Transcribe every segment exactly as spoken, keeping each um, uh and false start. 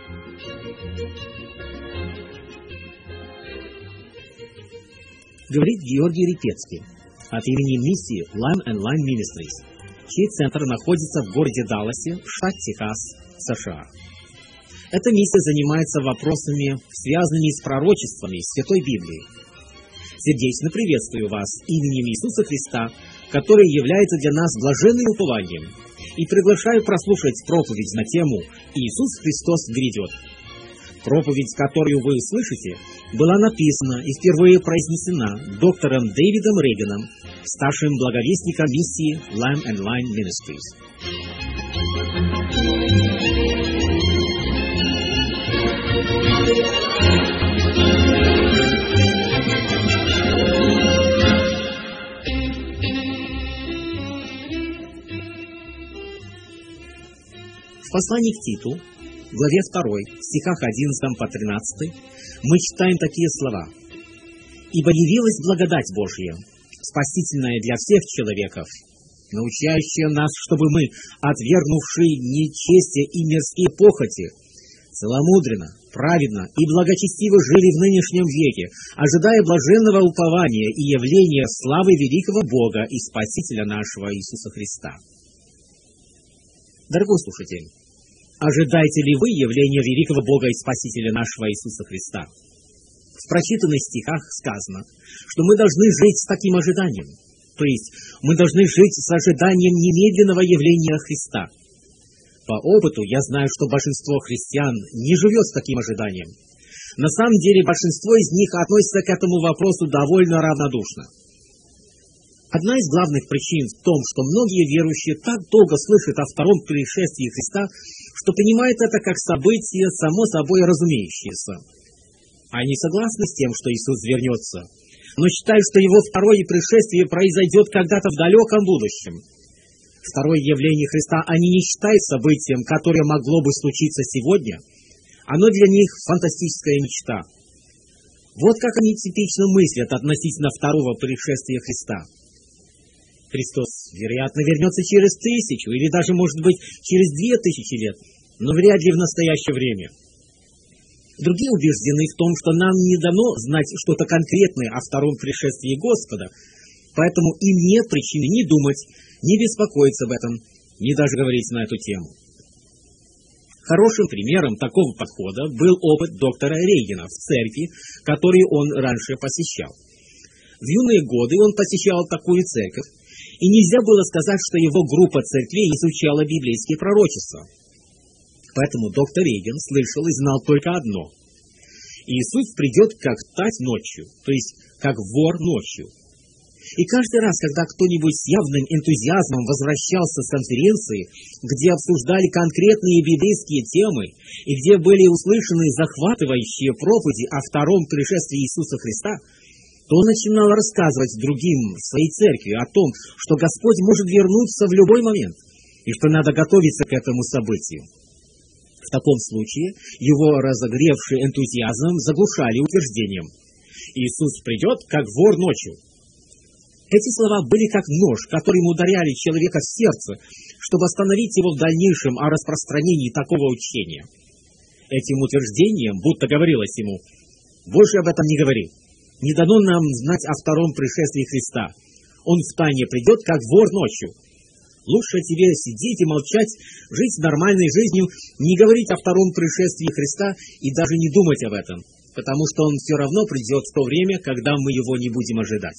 Говорит Георгий Репецкий от имени миссии Lime and Line Ministries, чей центр находится в городе Далласе, штат Техас, США. Эта миссия занимается вопросами, связанными с пророчествами Святой Библии. Сердечно приветствую вас именем Иисуса Христа, который является для нас блаженным упованием, и приглашаю прослушать проповедь на тему «Иисус Христос грядет». Проповедь, которую вы слышите, была написана и впервые произнесена доктором Дэвидом Рейганом, старшим благовестником миссии Lime and Line Ministries. В послании к Титу, в главе второй, стихах одиннадцатом по тринадцатый, мы читаем такие слова. «Ибо явилась благодать Божья, спасительная для всех человеков, научающая нас, чтобы мы, отвергнувшие нечестие и мирские похоти, целомудренно, праведно и благочестиво жили в нынешнем веке, ожидая блаженного упования и явления славы великого Бога и Спасителя нашего Иисуса Христа». Дорогой слушатель, ожидаете ли вы явления великого Бога и Спасителя нашего Иисуса Христа? В прочитанных стихах сказано, что мы должны жить с таким ожиданием, то есть мы должны жить с ожиданием немедленного явления Христа. По опыту я знаю, что большинство христиан не живет с таким ожиданием. На самом деле большинство из них относится к этому вопросу довольно равнодушно. Одна из главных причин в том, что многие верующие так долго слышат о втором пришествии Христа, что понимают это как событие, само собой разумеющееся. Они согласны с тем, что Иисус вернется, но считают, что Его второе пришествие произойдет когда-то в далеком будущем. Второе явление Христа они не считают событием, которое могло бы случиться сегодня. Оно для них фантастическая мечта. Вот как они типично мыслят относительно второго пришествия Христа. Христос, вероятно, вернется через тысячу или даже, может быть, через две тысячи лет, но вряд ли в настоящее время. Другие убеждены в том, что нам не дано знать что-то конкретное о втором пришествии Господа, поэтому им нет причины ни думать, ни беспокоиться об этом, ни даже говорить на эту тему. Хорошим примером такого подхода был опыт доктора Рейгана в церкви, которую он раньше посещал. В юные годы он посещал такую церковь, и нельзя было сказать, что его группа церквей изучала библейские пророчества. Поэтому доктор Рейган слышал и знал только одно. Иисус придет как тать ночью, то есть как вор ночью. И каждый раз, когда кто-нибудь с явным энтузиазмом возвращался с конференции, где обсуждали конкретные библейские темы и где были услышаны захватывающие проповеди о втором пришествии Иисуса Христа, то он начинал рассказывать другим в своей церкви о том, что Господь может вернуться в любой момент, и что надо готовиться к этому событию. В таком случае его разогревший энтузиазм заглушали утверждением: «Иисус придет, как вор ночью». Эти слова были как нож, которым ударяли человека в сердце, чтобы остановить его в дальнейшем о распространении такого учения. Этим утверждением будто говорилось ему: «Больше об этом не говори. Не дано нам знать о втором пришествии Христа. Он втайне придет, как вор ночью. Лучше тебе сидеть и молчать, жить нормальной жизнью, не говорить о втором пришествии Христа и даже не думать об этом, потому что он все равно придет в то время, когда мы его не будем ожидать».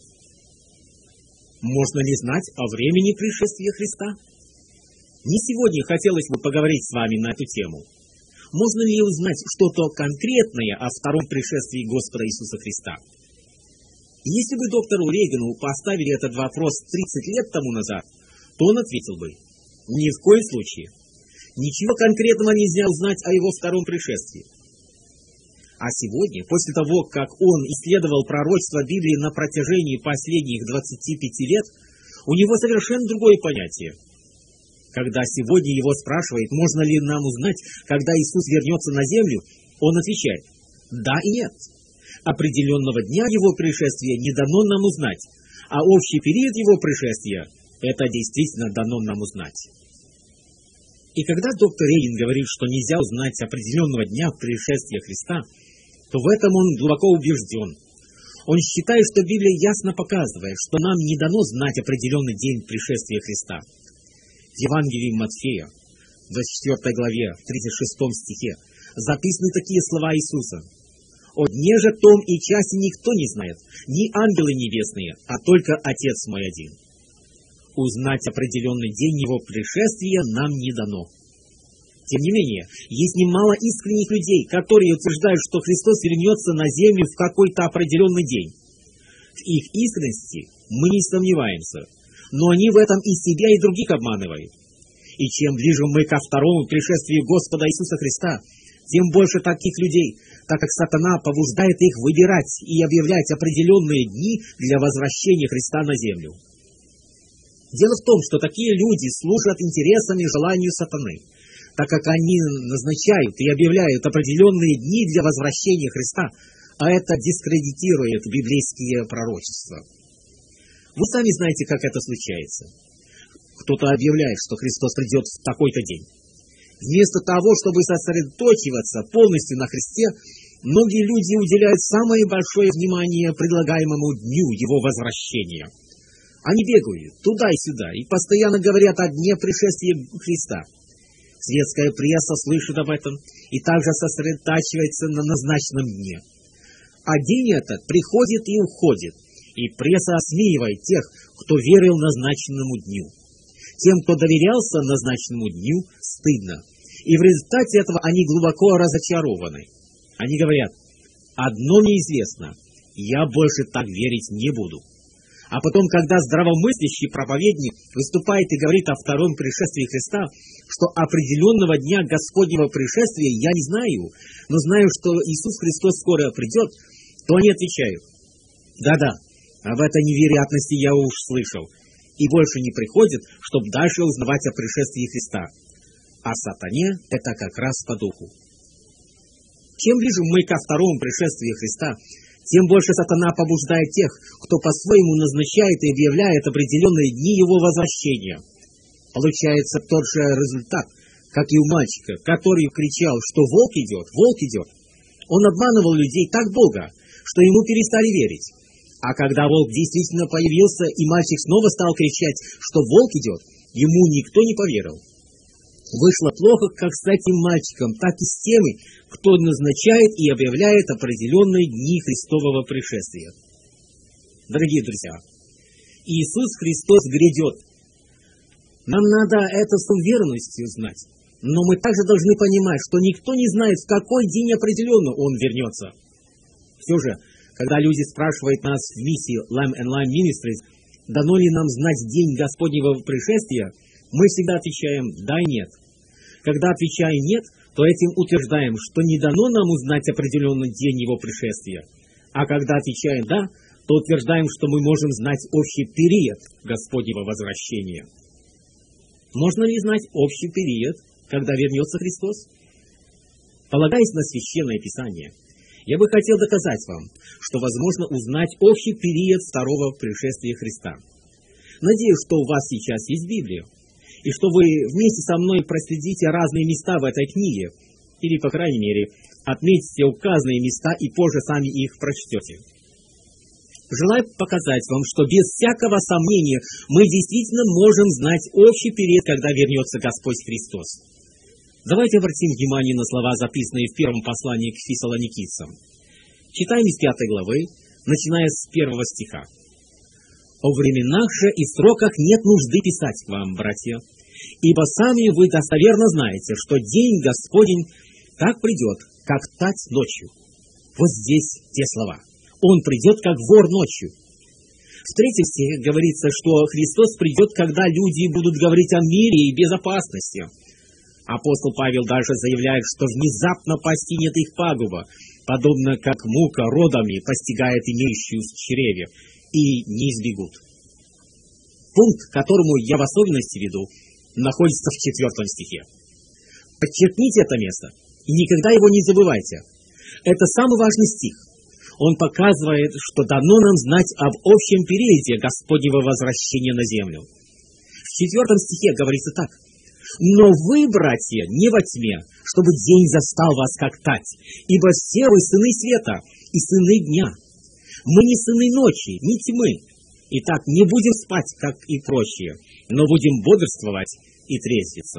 Можно ли знать о времени пришествия Христа? Не сегодня хотелось бы поговорить с вами на эту тему. Можно ли узнать что-то конкретное о втором пришествии Господа Иисуса Христа? Если бы доктору Рейгану поставили этот вопрос тридцать лет тому назад, то он ответил бы: ни в коем случае. Ничего конкретного нельзя узнать о его втором пришествии. А сегодня, после того, как он исследовал пророчество Библии на протяжении последних двадцати пяти лет, у него совершенно другое понятие. Когда сегодня его спрашивают, можно ли нам узнать, когда Иисус вернется на землю, он отвечает: да и нет. Определенного дня его пришествия не дано нам узнать, а общий период его пришествия — это действительно дано нам узнать. И когда доктор Рейн говорит, что нельзя узнать определенного дня пришествия Христа, то в этом он глубоко убежден. Он считает, что Библия ясно показывает, что нам не дано знать определенный день пришествия Христа. В Евангелии Матфея, в двадцать четвёртой главе, в тридцать шестом стихе, записаны такие слова Иисуса. «О дне же том и часе никто не знает, ни ангелы небесные, а только Отец мой один». Узнать определенный день Его пришествия нам не дано. Тем не менее, есть немало искренних людей, которые утверждают, что Христос вернется на землю в какой-то определенный день. В их искренности мы не сомневаемся, но они в этом и себя, и других обманывают. И чем ближе мы ко второму пришествию Господа Иисуса Христа, тем больше таких людей, так как сатана побуждает их выбирать и объявлять определенные дни для возвращения Христа на землю. Дело в том, что такие люди служат интересам и желанию сатаны, так как они назначают и объявляют определенные дни для возвращения Христа, а это дискредитирует библейские пророчества. Вы сами знаете, как это случается. Кто-то объявляет, что Христос придет в такой-то день. Вместо того, чтобы сосредоточиваться полностью на Христе, многие люди уделяют самое большое внимание предлагаемому дню Его возвращения. Они бегают туда и сюда и постоянно говорят о дне пришествия Христа. Светская пресса слышит об этом и также сосредотачивается на назначенном дне. А день этот приходит и уходит, и пресса осмеивает тех, кто верил назначенному дню. Тем, кто доверялся назначенному дню, стыдно. И в результате этого они глубоко разочарованы. Они говорят: «Одно мне известно, я больше так верить не буду». А потом, когда здравомыслящий проповедник выступает и говорит о втором пришествии Христа, что определенного дня Господнего пришествия я не знаю, но знаю, что Иисус Христос скоро придет, то они отвечают: «Да-да, об этой невероятности я уж слышал», и больше не приходят, чтобы дальше узнавать о пришествии Христа. А сатане это как раз по духу. Чем ближе мы ко второму пришествию Христа, тем больше сатана побуждает тех, кто по-своему назначает и объявляет определенные дни Его возвращения. Получается тот же результат, как и у мальчика, который кричал, что волк идет, волк идет. Он обманывал людей так долго, что ему перестали верить. А когда волк действительно появился, и мальчик снова стал кричать, что волк идет, ему никто не поверил. Вышло плохо как с этим мальчиком, так и с теми, кто назначает и объявляет определенные дни Христового пришествия. Дорогие друзья, Иисус Христос грядет. Нам надо это с уверенностью знать, но мы также должны понимать, что никто не знает, в какой день определенно Он вернется. Все же, когда люди спрашивают нас в миссии Lamb and Lion Ministries, дано ли нам знать день Господнего пришествия, мы всегда отвечаем «да» и «нет». Когда отвечаем «нет», то этим утверждаем, что не дано нам узнать определенный день Его пришествия. А когда отвечаем «да», то утверждаем, что мы можем знать общий период Господнего возвращения. Можно ли знать общий период, когда вернется Христос? Полагаясь на Священное Писание, я бы хотел доказать вам, что возможно узнать общий период второго пришествия Христа. Надеюсь, что у вас сейчас есть Библия, и что вы вместе со мной проследите разные места в этой книге, или, по крайней мере, отметите указанные места и позже сами их прочтете. Желаю показать вам, что без всякого сомнения мы действительно можем знать общий период, когда вернется Господь Христос. Давайте обратим внимание на слова, записанные в первом послании к Фессалоникийцам. Читаем из пятой главы, начиная с первого стиха. «О временах же и сроках нет нужды писать к вам, братья, ибо сами вы достоверно знаете, что день Господень так придет, как тать ночью». Вот здесь те слова. Он придет, как вор ночью. В третьем стихе говорится, что Христос придет, когда люди будут говорить о мире и безопасности. Апостол Павел даже заявляет, что внезапно постигнет их пагуба, подобно как мука родами постигает имеющую в чреве, и не избегут. Пункт, к которому я в особенности веду, находится в четвертом стихе. Подчеркните это место и никогда его не забывайте. Это самый важный стих. Он показывает, что дано нам знать об общем периоде Господнего возвращения на землю. В четвертом стихе говорится так. Но вы, братья, не во тьме, чтобы день застал вас как тать, ибо все вы сыны света и сыны дня. Мы не сыны ночи, не тьмы. Итак, не будем спать, как и прочие, но будем бодрствовать и трезвиться.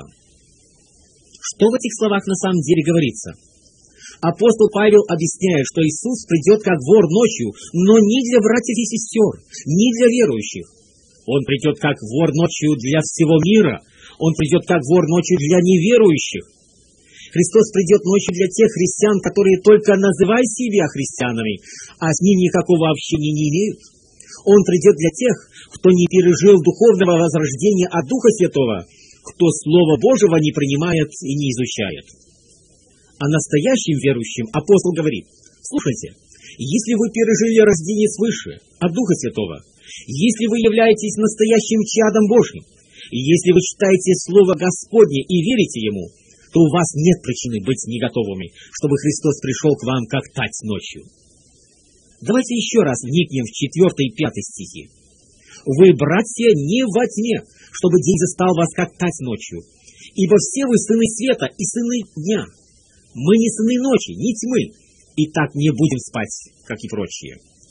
Что в этих словах на самом деле говорится? Апостол Павел объясняет, что Иисус придет как вор ночью, но не для братьев и сестер, не для верующих. Он придет как вор ночью для всего мира. Он придет как вор ночью для неверующих. Христос придет ночью для тех христиан, которые только называют себя христианами, а с ним никакого общения не имеют. Он придет для тех, кто не пережил духовного возрождения от Духа Святого, кто Слово Божьего не принимает и не изучает. А настоящим верующим апостол говорит: слушайте, если вы пережили рождение свыше от Духа Святого, если вы являетесь настоящим чадом Божьим, и если вы читаете Слово Господне и верите Ему, то у вас нет причины быть не готовыми, чтобы Христос пришел к вам как тать ночью. Давайте еще раз вникнем в четвертый и пятый стихи. «Вы, братья, не во тьме, чтобы день застал вас как тать ночью, ибо все вы сыны света и сыны дня. Мы не сыны ночи, не тьмы, и так не будем спать, как и прочие».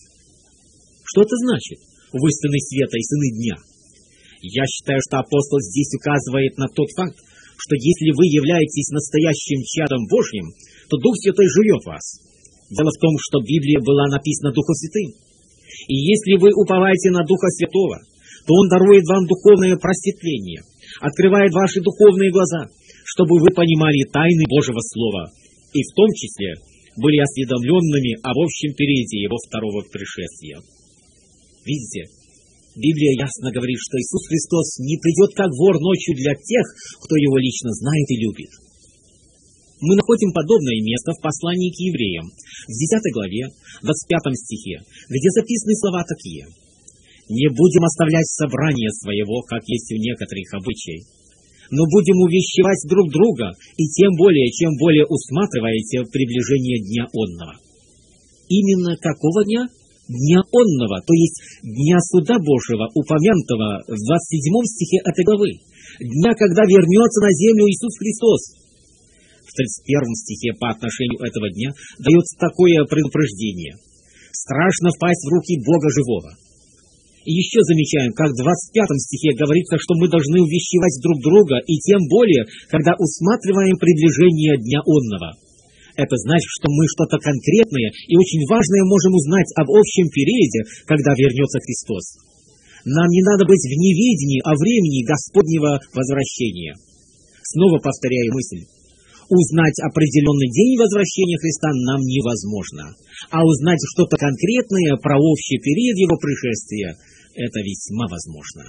Что это значит? Вы сыны света и сыны дня. Я считаю, что апостол здесь указывает на тот факт, что если вы являетесь настоящим чадом Божьим, то Дух Святой живет в вас. Дело в том, что Библия была написана Духом Святым. И если вы уповаете на Духа Святого, то Он дарует вам духовное просветление, открывает ваши духовные глаза, чтобы вы понимали тайны Божьего Слова, и в том числе были осведомленными об общем периоде Его второго пришествия. Видите, Библия ясно говорит, что Иисус Христос не придет как вор ночью для тех, кто Его лично знает и любит. Мы находим подобное место в послании к евреям, в десятой главе, двадцать пятом стихе, где записаны слова такие: «Не будем оставлять собрание своего, как есть у некоторых обычай, но будем увещевать друг друга, и тем более, чем более усматриваете приближение дня онного». Именно какого дня? Дня онного, то есть дня суда Божьего, упомянутого в двадцать седьмом стихе этой главы, дня, когда вернется на землю Иисус Христос. В тридцать первом стихе по отношению этого дня дается такое предупреждение: страшно впасть в руки Бога живого. И еще замечаем, как в двадцать пятом стихе говорится, что мы должны увещевать друг друга, и тем более, когда усматриваем приближение дня онного. Это значит, что мы что-то конкретное и очень важное можем узнать об общем периоде, когда вернется Христос. Нам не надо быть в неведении о времени Господнего возвращения. Снова повторяю мысль. Узнать определенный день возвращения Христа нам невозможно, а узнать что-то конкретное про общий период Его пришествия – это весьма возможно.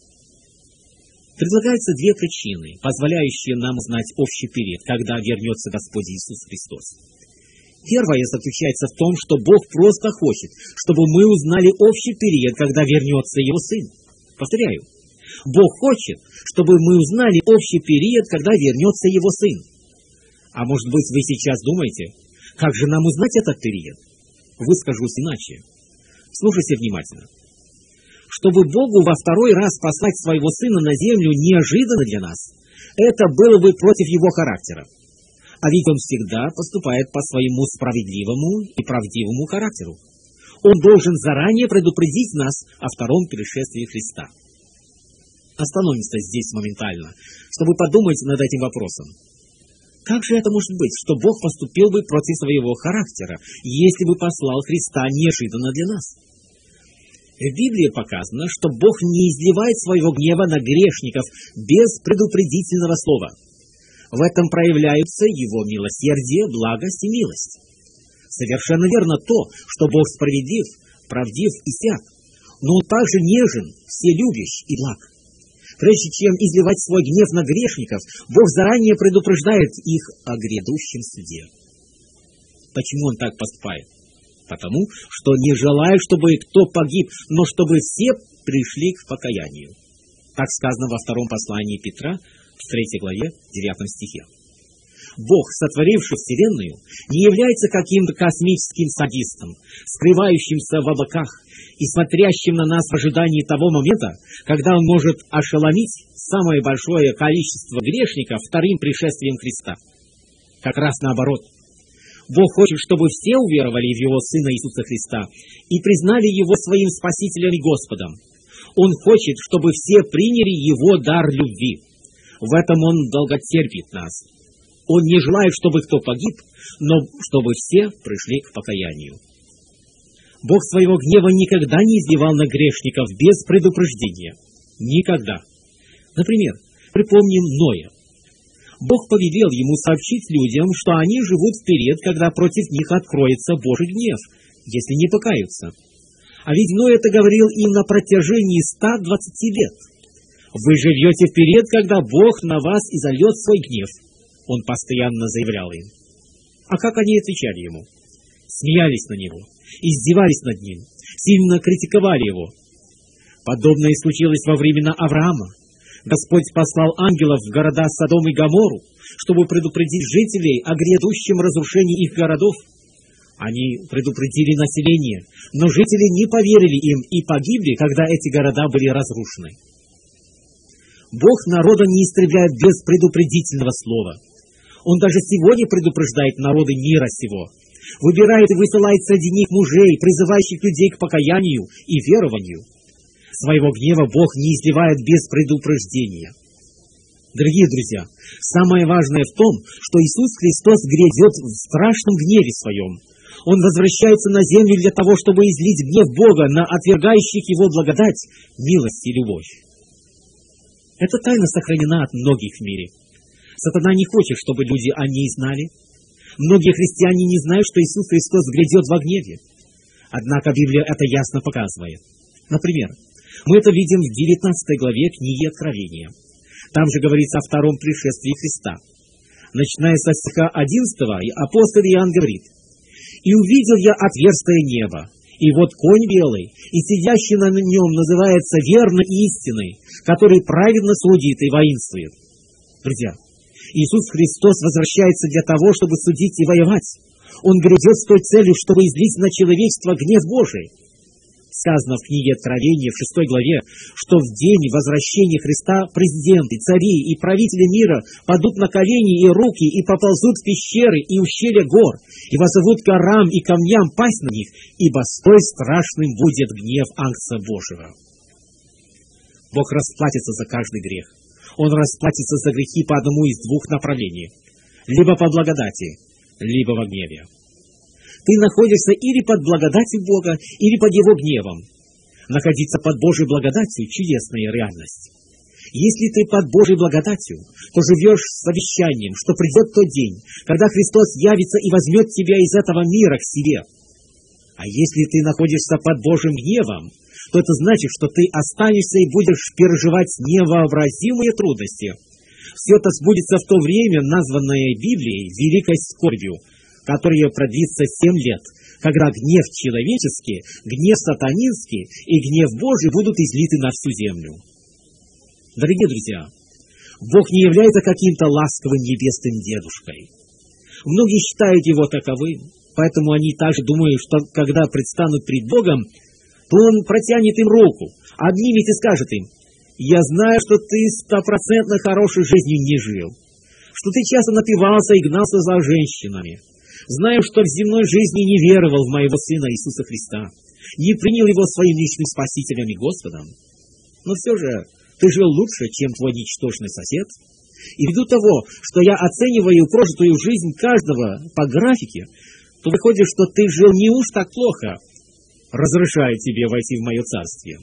Предлагаются две причины, позволяющие нам узнать общий период, когда вернется Господь Иисус Христос. Первая заключается в том, что Бог просто хочет, чтобы мы узнали общий период, когда вернется Его Сын. Повторяю, Бог хочет, чтобы мы узнали общий период, когда вернется Его Сын. А может быть, вы сейчас думаете, как же нам узнать этот период? Выскажусь иначе. Слушайте внимательно. Чтобы Богу во второй раз послать своего Сына на землю неожиданно для нас, это было бы против Его характера. А ведь Он всегда поступает по своему справедливому и правдивому характеру. Он должен заранее предупредить нас о втором пришествии Христа. Остановимся здесь моментально, чтобы подумать над этим вопросом. Как же это может быть, что Бог поступил бы против своего характера, если бы послал Христа неожиданно для нас? В Библии показано, что Бог не изливает своего гнева на грешников без предупредительного слова. В этом проявляются Его милосердие, благость и милость. Совершенно верно то, что Бог справедлив, правдив и свят, но Он также нежен, вселюбящ и благ. Прежде чем изливать свой гнев на грешников, Бог заранее предупреждает их о грядущем суде. Почему Он так поступает? Потому, что не желает, чтобы кто погиб, но чтобы все пришли к покаянию. Так сказано во втором послании Петра, в третьей главе, девятом стихе. Бог, сотворивший Вселенную, не является каким-то космическим садистом, скрывающимся в облаках и смотрящим на нас в ожидании того момента, когда Он может ошеломить самое большое количество грешников вторым пришествием Христа. Как раз наоборот. Бог хочет, чтобы все уверовали в Его Сына Иисуса Христа и признали Его своим Спасителем и Господом. Он хочет, чтобы все приняли Его дар любви. В этом Он долготерпит нас. Он не желает, чтобы кто погиб, но чтобы все пришли к покаянию. Бог своего гнева никогда не изливал на грешников без предупреждения. Никогда. Например, припомним Ноя. Бог повелел ему сообщить людям, что они живут вперед, когда против них откроется Божий гнев, если не покаются. А ведь Ной это говорил им на протяжении ста двадцати лет. Вы живете вперед, когда Бог на вас изольет свой гнев. Он постоянно заявлял им. А как они отвечали ему? Смеялись на него, издевались над ним, сильно критиковали его. Подобное случилось во времена Авраама. Господь послал ангелов в города Содом и Гоморру, чтобы предупредить жителей о грядущем разрушении их городов. Они предупредили население, но жители не поверили им и погибли, когда эти города были разрушены. Бог народа не истребляет без предупредительного слова. Он даже сегодня предупреждает народы мира сего, выбирает и высылает среди них мужей, призывающих людей к покаянию и верованию. Своего гнева Бог не изливает без предупреждения. Дорогие друзья, самое важное в том, что Иисус Христос грядет в страшном гневе Своем. Он возвращается на землю для того, чтобы излить гнев Бога на отвергающих Его благодать, милость и любовь. Эта тайна сохранена от многих в мире. Сатана не хочет, чтобы люди о ней знали. Многие христиане не знают, что Иисус Христос грядет во гневе. Однако Библия это ясно показывает. Например, мы это видим в девятнадцатой главе книги Откровения. Там же говорится о втором пришествии Христа. Начиная со стиха одиннадцатого, апостол Иоанн говорит: «И увидел я отверстие неба, и вот конь белый, и сидящий на нем называется верно и истинный, который праведно судит и воинствует». Друзья, Иисус Христос возвращается для того, чтобы судить и воевать. Он грядет с той целью, чтобы излить на человечество гнев Божий. Сказано в книге Откровения в шестой главе, что в день возвращения Христа президенты, цари и правители мира падут на колени и руки и поползут в пещеры и ущелья гор, и воззовут горам и камням пасть на них, ибо столь страшным будет гнев Агнца Божьего. Бог расплатится за каждый грех. Он расплатится за грехи по одному из двух направлений. Либо по благодати, либо во гневе. Ты находишься или под благодатью Бога, или под Его гневом. Находиться под Божьей благодатью – чудесная реальность. Если ты под Божьей благодатью, то живешь с обещанием, что придет тот день, когда Христос явится и возьмет тебя из этого мира к себе. А если ты находишься под Божьим гневом, то это значит, что ты останешься и будешь переживать невообразимые трудности. Все это сбудется в то время, названное Библией великой скорбью, которая продлится семь лет, когда гнев человеческий, гнев сатанинский и гнев Божий будут излиты на всю землю. Дорогие друзья, Бог не является каким-то ласковым небесным дедушкой. Многие считают Его таковым, поэтому они также думают, что когда предстанут пред Богом, то Он протянет им руку, обнимет и скажет им: «Я знаю, что ты стопроцентно хорошей жизнью не жил, что ты часто напивался и гнался за женщинами. Знаю, что в земной жизни не веровал в моего Сына Иисуса Христа, не принял Его своим личным Спасителем и Господом. Но все же ты жил лучше, чем твой ничтожный сосед. И ввиду того, что я оцениваю прожитую жизнь каждого по графике, то выходит, что ты жил не уж так плохо. Разрешаю тебе войти в мое царствие».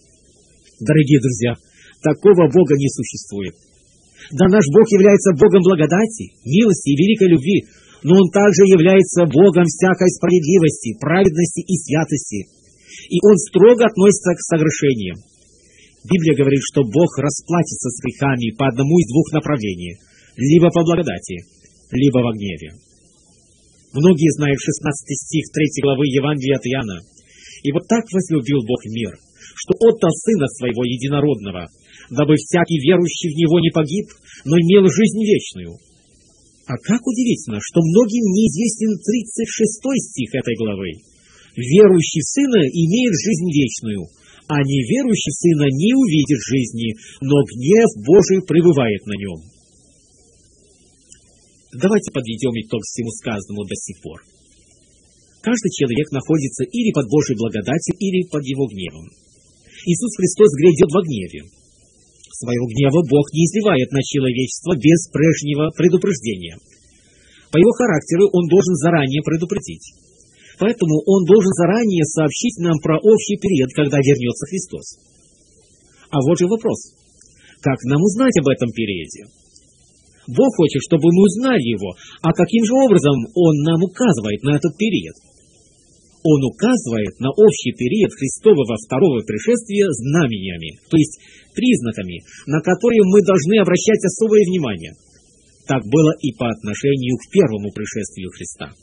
Дорогие друзья, такого Бога не существует. Да, наш Бог является Богом благодати, милости и великой любви, но Он также является Богом всякой справедливости, праведности и святости. И Он строго относится к согрешениям. Библия говорит, что Бог расплатится с грехами по одному из двух направлений, либо по благодати, либо во гневе. Многие знают шестнадцатый стих третьей главы Евангелия от Иоанна. «И вот так возлюбил Бог мир, что отдал Сына Своего Единородного, дабы всякий верующий в Него не погиб, но имел жизнь вечную». А как удивительно, что многим неизвестен тридцать шестой стих этой главы. «Верующий в Сына имеет жизнь вечную, а неверующий в Сына не увидит жизни, но гнев Божий пребывает на нем». Давайте подведем итог всему сказанному до сих пор. Каждый человек находится или под Божьей благодатью, или под Его гневом. Иисус Христос грядет во гневе. Своего гнева Бог не изливает на человечество без прежнего предупреждения. По Его характеру Он должен заранее предупредить. Поэтому Он должен заранее сообщить нам про общий период, когда вернется Христос. А вот же вопрос. Как нам узнать об этом периоде? Бог хочет, чтобы мы узнали Его, а каким же образом Он нам указывает на этот период? Он указывает на общий период Христового второго пришествия знамениями, то есть признаками, на которые мы должны обращать особое внимание. Так было и по отношению к первому пришествию Христа.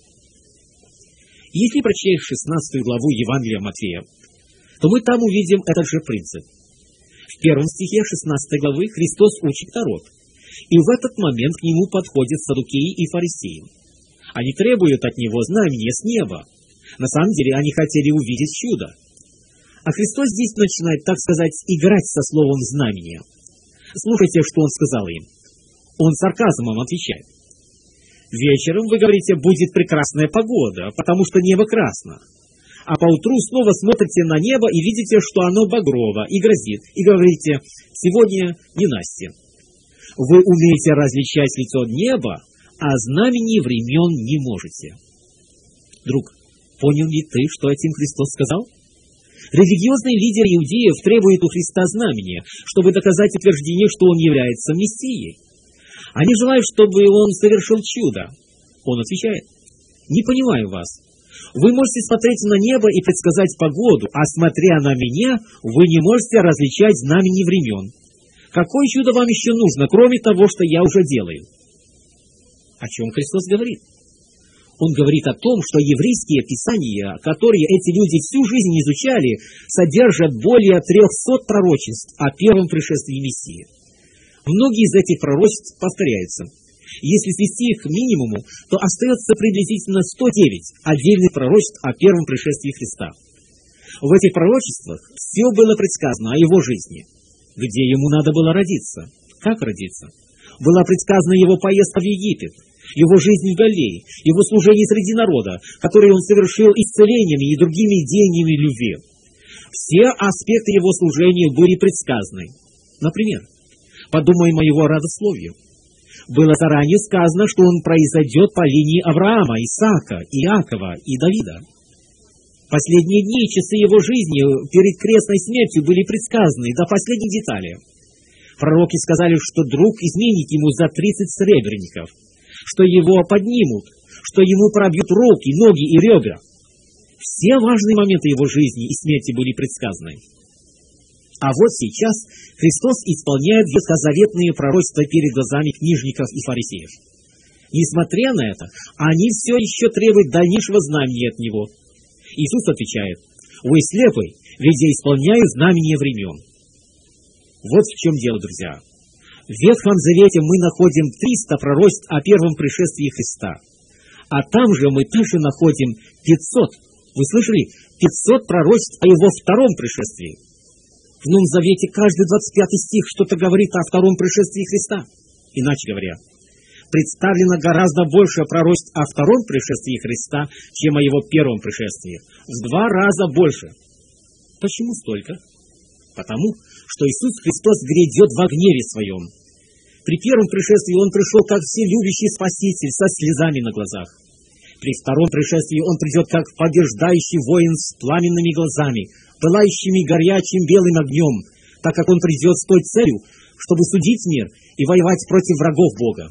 Если прочесть шестнадцатую главу Евангелия Матфея, то мы там увидим этот же принцип. В первом стихе шестнадцатой главы Христос учит народ, и в этот момент к Нему подходят саддукеи и фарисеи. Они требуют от Него знамения с неба. На самом деле они хотели увидеть чудо. А Христос здесь начинает, так сказать, играть со словом «знамение». Слушайте, что Он сказал им. Он сарказмом отвечает. «Вечером, вы говорите, будет прекрасная погода, потому что небо красно. А поутру снова смотрите на небо и видите, что оно багрово и грозит, и говорите, сегодня ненастье. Вы умеете различать лицо неба, а знамений времен не можете». Друг, понял ли ты, что этим Христос сказал? Религиозный лидер иудеев требует у Христа знамения, чтобы доказать утверждение, что Он является Мессией. Они желают, чтобы Он совершил чудо. Он отвечает: «Не понимаю вас. Вы можете смотреть на небо и предсказать погоду, а смотря на меня, вы не можете различать знамения времен. Какое чудо вам еще нужно, кроме того, что я уже делаю?» О чем Христос говорит? Он говорит о том, что еврейские писания, которые эти люди всю жизнь изучали, содержат более трехсот пророчеств о первом пришествии Мессии. Многие из этих пророчеств повторяются. Если свести их к минимуму, то остается приблизительно сто девять отдельных пророчеств о первом пришествии Христа. В этих пророчествах все было предсказано о Его жизни. Где Ему надо было родиться? Как родиться? Была предсказана Его поездка в Египет, Его жизнь в Галилее, Его служение среди народа, которое Он совершил исцелениями и другими деяниями любви. Все аспекты Его служения были предсказаны. Например, подумаем о Его родословии. Было заранее сказано, что Он произойдет по линии Авраама, Исаака, Иакова и Давида. Последние дни и часы Его жизни перед крестной смертью были предсказаны до последней детали. Пророки сказали, что друг изменит Ему за тридцать сребреников, что Его поднимут, что Ему пробьют руки, ноги и ребра. Все важные моменты Его жизни и смерти были предсказаны. А вот сейчас Христос исполняет ветхозаветные пророчества перед глазами книжников и фарисеев. Несмотря на это, они все еще требуют дальнейшего знамения от Него. Иисус отвечает: «Вы слепы, ведь я исполняю знамения времен». Вот в чем дело, друзья. В Ветхом Завете мы находим триста пророчеств о первом пришествии Христа. А там же мы также находим пятьсот, вы слышали, пятьсот пророчеств о Его втором пришествии. В Новом Завете каждый двадцать пятый стих что-то говорит о втором пришествии Христа. Иначе говоря, представлено гораздо больше пророчеств о втором пришествии Христа, чем о Его первом пришествии. В два раза больше. Почему столько? Потому, что Иисус Христос грядет во гневе Своем. При первом пришествии Он пришел как вселюбящий Спаситель со слезами на глазах. При втором пришествии Он придет как побеждающий воин с пламенными глазами, пылающими горячим белым огнем, так как Он придет с той целью, чтобы судить мир и воевать против врагов Бога.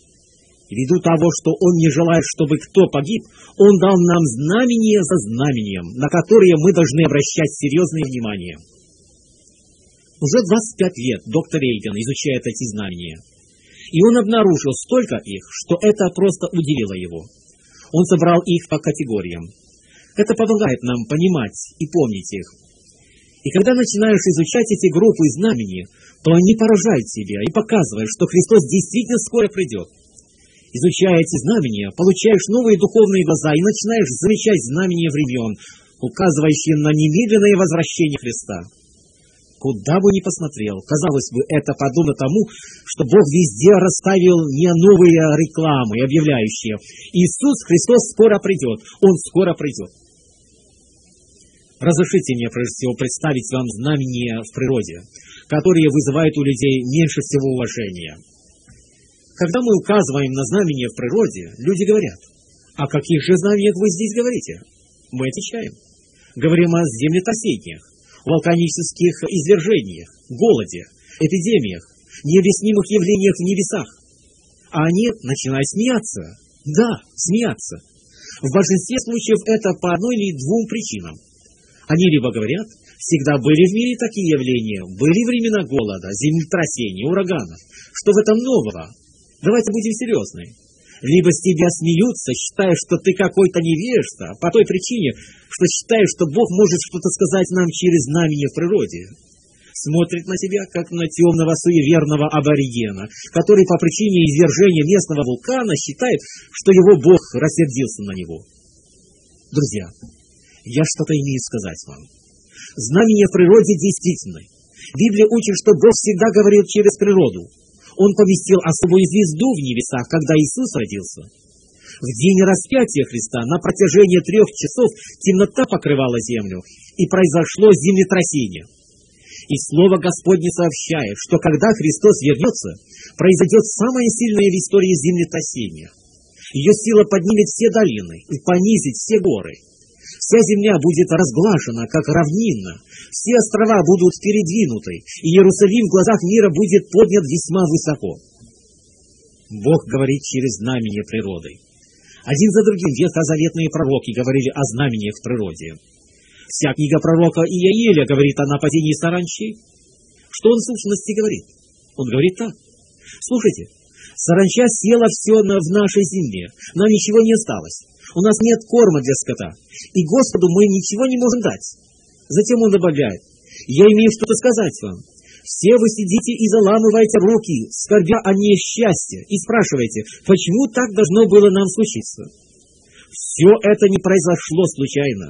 И ввиду того, что Он не желает, чтобы кто погиб, Он дал нам знамение за знамением, на которые мы должны обращать серьезное внимание. Уже двадцать пять лет доктор Рейган изучает эти знамения. И он обнаружил столько их, что это просто удивило его. Он собрал их по категориям. Это помогает нам понимать и помнить их. И когда начинаешь изучать эти группы знамений, то они поражают тебя и показывают, что Христос действительно скоро придет. Изучая эти знамения, получаешь новые духовные глаза и начинаешь замечать знамения времен, указывающие на немедленное возвращение Христа. Куда бы ни посмотрел, казалось бы, это подобно тому, что Бог везде расставил не новые рекламы, объявляющие: Иисус Христос скоро придет, Он скоро придет. Разрешите мне, прежде всего, представить вам знамения в природе, которые вызывают у людей меньше всего уважения. Когда мы указываем на знамения в природе, люди говорят: о каких же знамениях вы здесь говорите? Мы отвечаем: говорим о землетрясениях, вулканических извержениях, голоде, эпидемиях, необъяснимых явлениях в небесах. А они начинают смеяться. Да, смеяться. В большинстве случаев это по одной или двум причинам. Они либо говорят: всегда были в мире такие явления, были времена голода, землетрясений, ураганов. Что в этом нового? Давайте будем серьезны. Либо с тебя смеются, считая, что ты какой-то невежда, по той причине, что считаешь, что Бог может что-то сказать нам через знамения в природе. Смотрит на тебя, как на темного суеверного аборигена, который по причине извержения местного вулкана считает, что его Бог рассердился на него. Друзья, я что-то имею сказать вам. Знамения в природе действительны. Библия учит, что Бог всегда говорил через природу. Он поместил особую звезду в небесах, когда Иисус родился. В день распятия Христа на протяжении трех часов темнота покрывала землю, и произошло землетрясение. И Слово Господне сообщает, что когда Христос вернется, произойдет самое сильное в истории землетрясение. Ее сила поднимет все долины и понизит все горы. Вся земля будет разглажена, как равнина, все острова будут передвинуты, и Иерусалим в глазах мира будет поднят весьма высоко. Бог говорит через знамения природы. Один за другим ветхозаветные пророки говорили о знамениях в природе. Вся книга пророка Иаиля говорит о нападении саранчи. Что он в сущности говорит? Он говорит так: слушайте, саранча съела все в нашей земле, нам ничего не осталось. У нас нет корма для скота, и Господу мы ничего не можем дать. Затем он добавляет: я имею что-то сказать вам. Все вы сидите и заламываете руки, скорбя о несчастье, и спрашиваете, почему так должно было нам случиться. Все это не произошло случайно.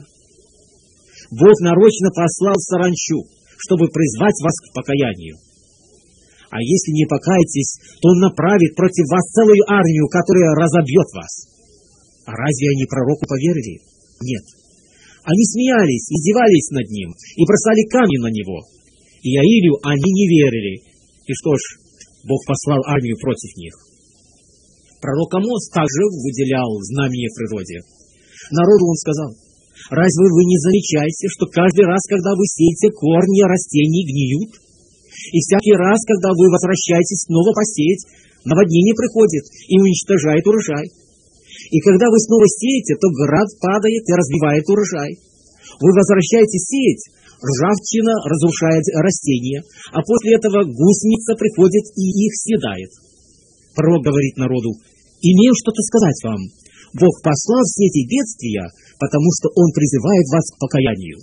Бог нарочно послал саранчу, чтобы призвать вас к покаянию. А если не покаетесь, то Он направит против вас целую армию, которая разобьет вас. А разве они пророку поверили? Нет. Они смеялись, издевались над ним и бросали камни на него. Иаилю они не верили. И что ж, Бог послал армию против них. Пророк Амос также выделял знамения в природе. Народу он сказал: разве вы не замечаете, что каждый раз, когда вы сеете, корни растений гниют? И всякий раз, когда вы возвращаетесь снова посеять, наводнение приходит и уничтожает урожай. И когда вы снова сеете, то град падает и разбивает урожай. Вы возвращаетесь сеять, ржавчина разрушает растения, а после этого гусеница приходит и их съедает. Пророк говорит народу: имею что-то сказать вам. Бог послал все эти бедствия, потому что Он призывает вас к покаянию.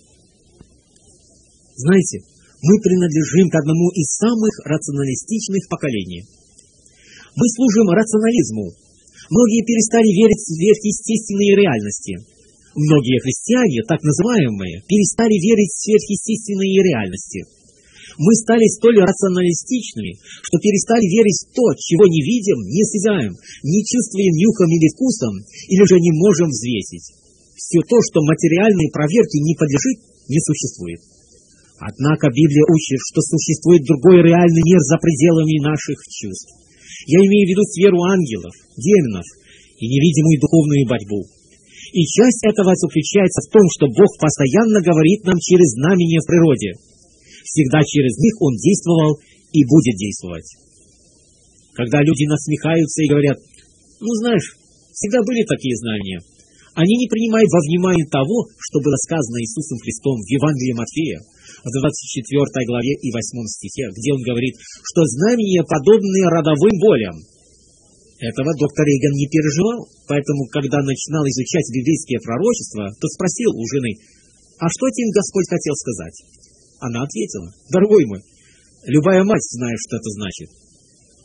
Знаете, мы принадлежим к одному из самых рационалистичных поколений. Мы служим рационализму. Многие перестали верить в сверхъестественные реальности. Многие христиане, так называемые, перестали верить в сверхъестественные реальности. Мы стали столь рационалистичными, что перестали верить в то, чего не видим, не осязаем, не чувствуем нюхом или вкусом, или же не можем взвесить. Все то, что материальной проверке не подлежит, не существует. Однако Библия учит, что существует другой реальный мир за пределами наших чувств. Я имею в виду сферу ангелов, демонов и невидимую духовную борьбу. И часть этого заключается в том, что Бог постоянно говорит нам через знамения в природе. Всегда через них Он действовал и будет действовать. Когда люди насмехаются и говорят: ну знаешь, всегда были такие знания, они не принимают во внимание того, что было сказано Иисусом Христом в Евангелии Матфея, в двадцать четвёртой главе и восьмом стихе, где Он говорит, что знамения подобны родовым болям. Этого доктор Рейган не переживал, поэтому, когда начинал изучать библейские пророчества, то спросил у жены: а что этим Господь хотел сказать? Она ответила: дорогой мой, любая мать знает, что это значит.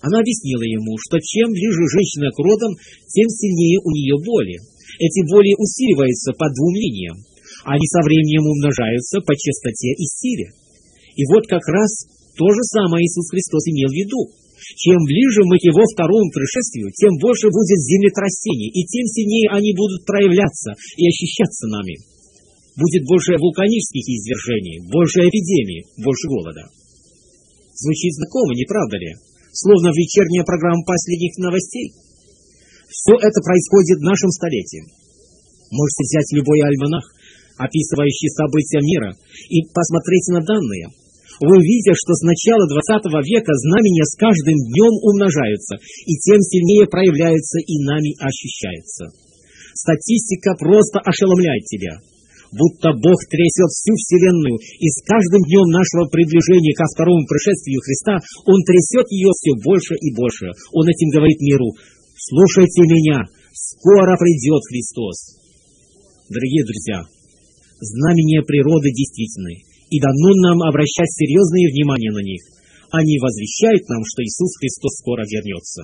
Она объяснила ему, что чем ближе женщина к родам, тем сильнее у нее боли. Эти боли усиливаются по двум линиям. Они со временем умножаются по частоте и силе. И вот как раз то же самое Иисус Христос имел в виду. Чем ближе мы к Его второму пришествию, тем больше будет землетрясений, и тем сильнее они будут проявляться и ощущаться нами. Будет больше вулканических извержений, больше эпидемий, больше голода. Звучит знакомо, не правда ли? Словно вечерняя программа последних новостей. Все это происходит в нашем столетии. Можете взять любой альманах, описывающий события мира, и посмотреть на данные. Вы увидите, что с начала двадцатого века знамения с каждым днем умножаются, и тем сильнее проявляются и нами ощущаются. Статистика просто ошеломляет тебя. Будто Бог трясет всю вселенную, и с каждым днем нашего приближения ко второму пришествию Христа Он трясет ее все больше и больше. Он этим говорит миру: «Слушайте меня, скоро придет Христос». Дорогие друзья, знамения природы действительны, и дано нам обращать серьезное внимание на них. Они возвещают нам, что Иисус Христос скоро вернется.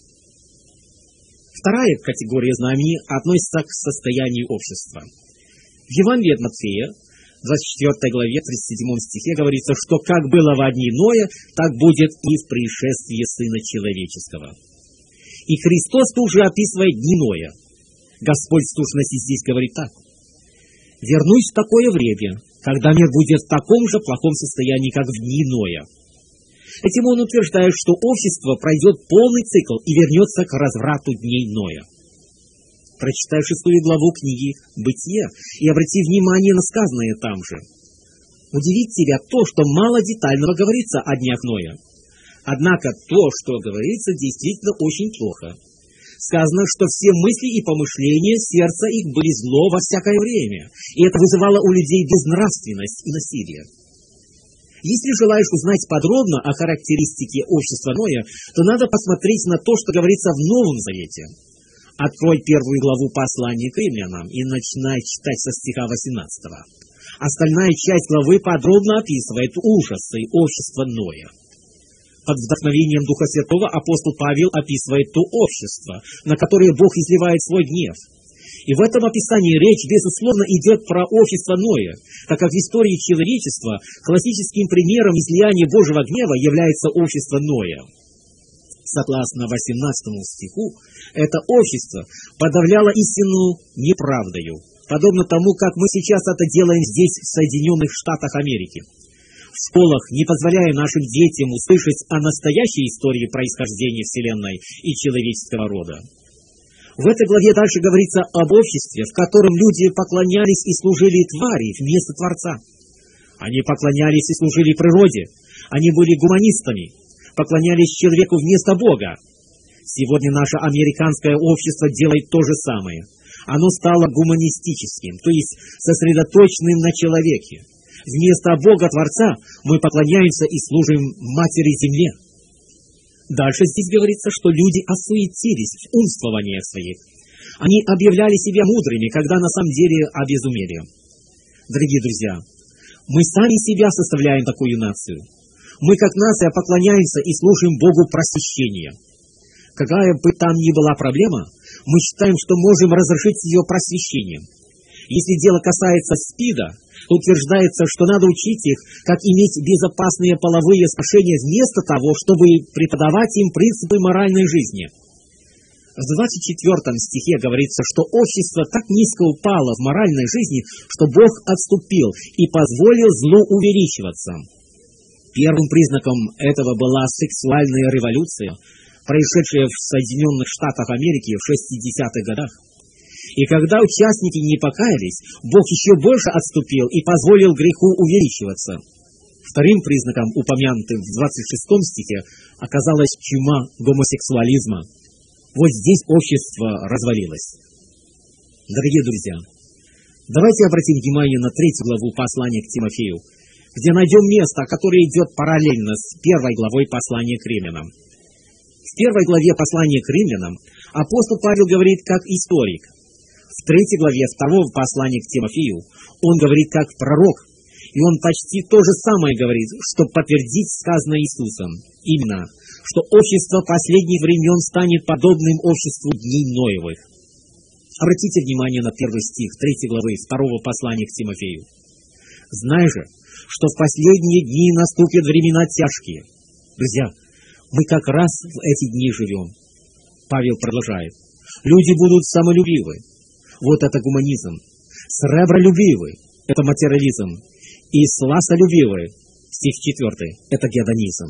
Вторая категория знамений относится к состоянию общества. В Евангелии от Матфея, двадцать четвёртой главе, тридцать седьмом стихе говорится, что как было во дни Ноя, так будет и в пришествии Сына Человеческого. И Христос тут же описывает дни Ноя. Господь слушности здесь говорит так: «Вернусь в такое время, когда мир будет в таком же плохом состоянии, как в дни Ноя». Этим он утверждает, что общество пройдет полный цикл и вернется к разврату дней Ноя. Прочитай шестую главу книги «Бытие» и обрати внимание на сказанное там же. Удивит тебя то, что мало детального говорится о днях Ноя. Однако то, что говорится, действительно очень плохо. Сказано, что все мысли и помышления сердца их были зло во всякое время, и это вызывало у людей безнравственность и насилие. Если желаешь узнать подробно о характеристике общества Ноя, то надо посмотреть на то, что говорится в Новом Завете. Открой первую главу послания к римлянам и начинай читать со стиха восемнадцатого. Остальная часть главы подробно описывает ужасы общества Ноя. Под вдохновением Духа Святого апостол Павел описывает то общество, на которое Бог изливает свой гнев. И в этом описании речь, безусловно, идет про общество Ноя, так как в истории человечества классическим примером излияния Божьего гнева является общество Ноя. Согласно восемнадцатому стиху, это общество подавляло истину неправдою, подобно тому, как мы сейчас это делаем здесь, в Соединенных Штатах Америки. В школах, не позволяя нашим детям услышать о настоящей истории происхождения Вселенной и человеческого рода. В этой главе дальше говорится об обществе, в котором люди поклонялись и служили твари вместо Творца. Они поклонялись и служили природе. Они были гуманистами, поклонялись человеку вместо Бога. Сегодня наше американское общество делает то же самое. Оно стало гуманистическим, то есть сосредоточенным на человеке. Вместо Бога-Творца мы поклоняемся и служим Матери Земле. Дальше здесь говорится, что люди осуетились в умствованиях своих. Они объявляли себя мудрыми, когда на самом деле обезумели. Дорогие друзья, мы сами себя составляем такую нацию. Мы как нация поклоняемся и служим Богу просвещения. Какая бы там ни была проблема, мы считаем, что можем разрешить ее просвещением. Если дело касается СПИДа, то утверждается, что надо учить их, как иметь безопасные половые сношения вместо того, чтобы преподавать им принципы моральной жизни. В двадцать четвёртом стихе говорится, что общество так низко упало в моральной жизни, что Бог отступил и позволил злу увеличиваться. Первым признаком этого была сексуальная революция, происшедшая в Соединенных Штатах Америки в шестидесятых годах. И когда участники не покаялись, Бог еще больше отступил и позволил греху увеличиваться. Вторым признаком, упомянутым в двадцать шестом стихе, оказалась чума гомосексуализма. Вот здесь общество развалилось. Дорогие друзья, давайте обратим внимание на третью главу послания к Тимофею, где найдем место, которое идет параллельно с первой главой послания к римлянам. В первой главе послания к римлянам апостол Павел говорит как историк. В третьей главе второго послания к Тимофею он говорит как пророк. И он почти то же самое говорит, чтобы подтвердить сказанное Иисусом. Именно, что общество последних времен станет подобным обществу дней Ноевых. Обратите внимание на первый стих третьей главы второго послания к Тимофею. «Знай же, что в последние дни наступят времена тяжкие». Друзья, мы как раз в эти дни живем. Павел продолжает. «Люди будут самолюбивы». Вот это гуманизм. «Сребролюбивы» — это материализм. И «сластолюбивы» — стих четвертый — это гедонизм.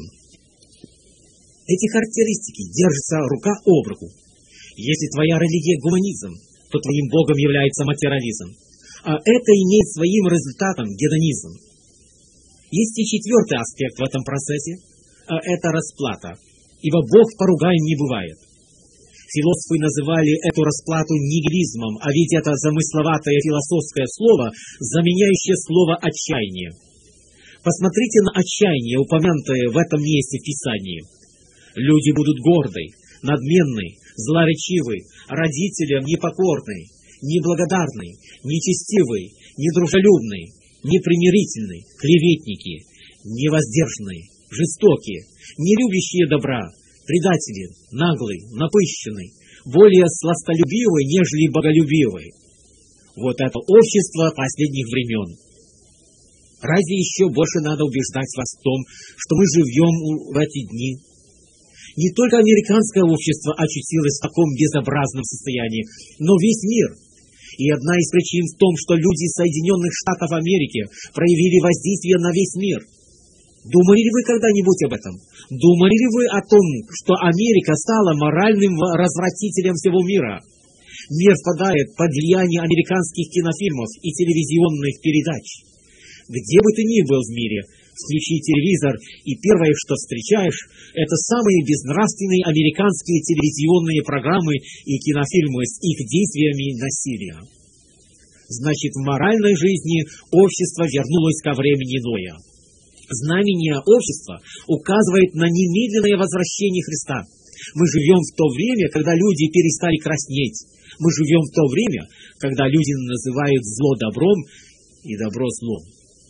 Эти характеристики держатся рука об руку. Если твоя религия гуманизм, то твоим богом является материализм. А это имеет своим результатом гедонизм. Есть и четвертый аспект в этом процессе, а это расплата. Ибо Бог поругаем не бывает. Философы называли эту расплату нигилизмом, а ведь это замысловатое философское слово, заменяющее слово «отчаяние». Посмотрите на отчаяние, упомянутое в этом месте в Писании. Люди будут горды, надменны, злоречивы, родителям непокорны, неблагодарны, нечестивы, недружелюбны, непримирительны, клеветники, невоздержанные, жестокие, нелюбящие добра, предатели, наглые, напыщенные, более сластолюбивые, нежели боголюбивые. Вот это общество последних времен. Разве еще больше надо убеждать вас в том, что мы живем в эти дни? Не только американское общество очутилось в таком безобразном состоянии, но весь мир. И одна из причин в том, что люди Соединенных Штатов Америки проявили воздействие на весь мир. Думали ли вы когда-нибудь об этом? Думали ли вы о том, что Америка стала моральным развратителем всего мира? Мир впадает под влияние американских кинофильмов и телевизионных передач. Где бы ты ни был в мире, включи телевизор, и первое, что встречаешь, это самые безнравственные американские телевизионные программы и кинофильмы с их действиями насилия. Значит, в моральной жизни общество вернулось ко времени Ноя. Знамение общества указывает на немедленное возвращение Христа. Мы живем в то время, когда люди перестали краснеть. Мы живем в то время, когда люди называют зло добром и добро злом.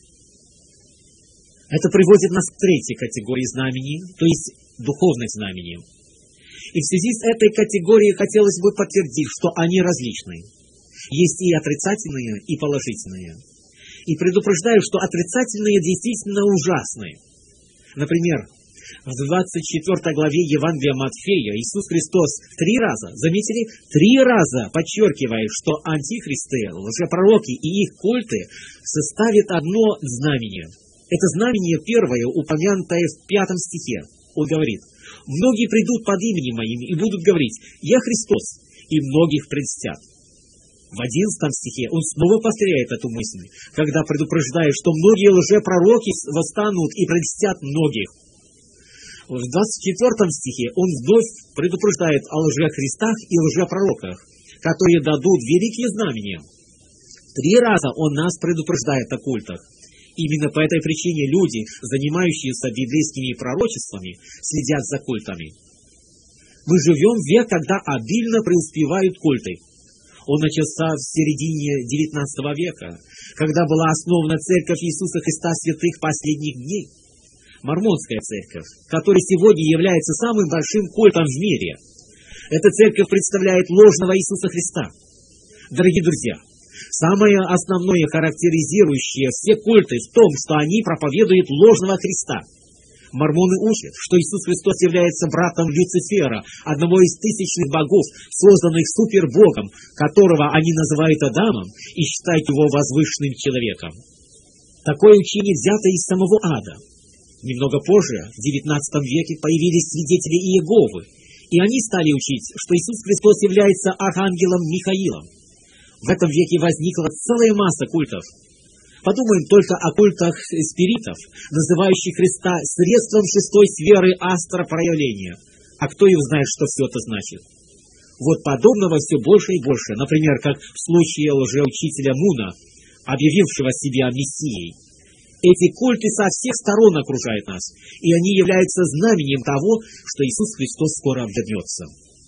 Это приводит нас к третьей категории знамений, то есть духовных знамений. И в связи с этой категорией хотелось бы подтвердить, что они различны. Есть и отрицательные, и положительные. И предупреждаю, что отрицательные действительно ужасны. Например, в двадцать четвёртой главе Евангелия Матфея Иисус Христос три раза, заметили, три раза подчеркивает, что антихристы, лжепророки и их культы составят одно знамение. Это знамение первое, упомянутое в пятом стихе. Он говорит: «Многие придут под именем Моим и будут говорить: Я Христос, и многих прельстят». В одиннадцатом стихе он снова повторяет эту мысль, когда предупреждает, что многие лжепророки восстанут и прельстят многих. В двадцать четвёртом стихе он вновь предупреждает о лжехристах и лжепророках, которые дадут великие знамения. Три раза он нас предупреждает о культах. Именно по этой причине люди, занимающиеся библейскими пророчествами, следят за культами. Мы живем в век, когда обильно преуспевают культы. Он начался в середине девятнадцатого века, когда была основана Церковь Иисуса Христа Святых Последних Дней. Мормонская церковь, которая сегодня является самым большим культом в мире. Эта церковь представляет ложного Иисуса Христа. Дорогие друзья, самое основное характеризующее все культы в том, что они проповедуют ложного Христа. Мормоны учат, что Иисус Христос является братом Люцифера, одного из тысячных богов, созданных супербогом, которого они называют Адамом и считают его возвышенным человеком. Такое учение взято из самого ада. Немного позже, в девятнадцатом веке, появились свидетели Иеговы, и они стали учить, что Иисус Христос является архангелом Михаилом. В этом веке возникла целая масса культов. Подумаем только о культах спиритов, называющих Христа средством шестой сферы астропроявления. А кто их знает, что все это значит? Вот подобного все больше и больше. Например, как в случае лжеучителя Муна, объявившего себя Мессией. Эти культы со всех сторон окружают нас, и они являются знамением того, что Иисус Христос скоро вернется.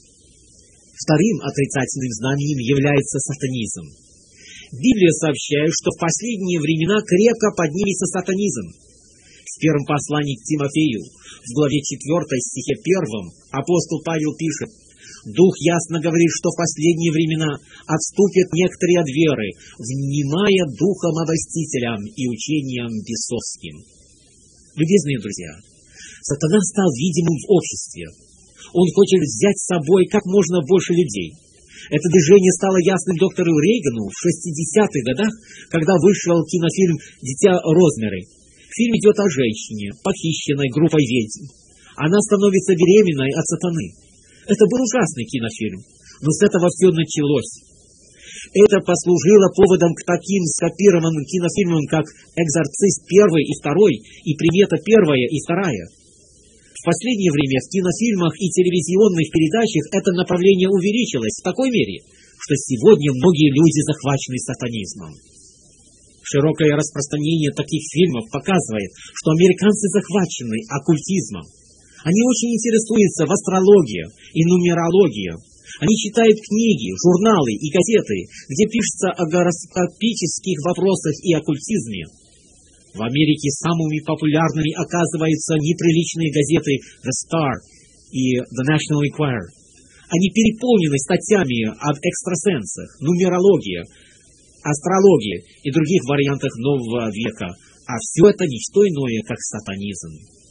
Вторым отрицательным знамением является сатанизм. Библия сообщает, что в последние времена крепко поднимется сатанизм. В В первом послании к Тимофею, в главе четвёртой, стихе первом, апостол Павел пишет: «Дух ясно говорит, что в последние времена отступят некоторые от веры, внимая духом обольстителям и учениям бесовским». Любезные друзья, сатана стал видимым в обществе. Он хочет взять с собой как можно больше людей. Это движение стало ясным доктору Рейгану в шестидесятых годах, когда вышел кинофильм «Дитя Розмери». Фильм идет о женщине, похищенной группой ведьм. Она становится беременной от сатаны. Это был ужасный кинофильм, но с этого все началось. Это послужило поводом к таким скопированным кинофильмам, как «Экзорцист первый» и второй, и «Примета первая» и вторая. В последнее время в кинофильмах и телевизионных передачах это направление увеличилось в такой мере, что сегодня многие люди захвачены сатанизмом. Широкое распространение таких фильмов показывает, что американцы захвачены оккультизмом. Они очень интересуются в астрологии и нумерологии. Они читают книги, журналы и газеты, где пишется о гороскопических вопросах и оккультизме. В Америке самыми популярными оказываются неприличные газеты The Star и The National Enquirer. Они переполнены статьями об экстрасенсах, нумерологии, астрологии и других вариантах нового века, а все это не что иное, как сатанизм.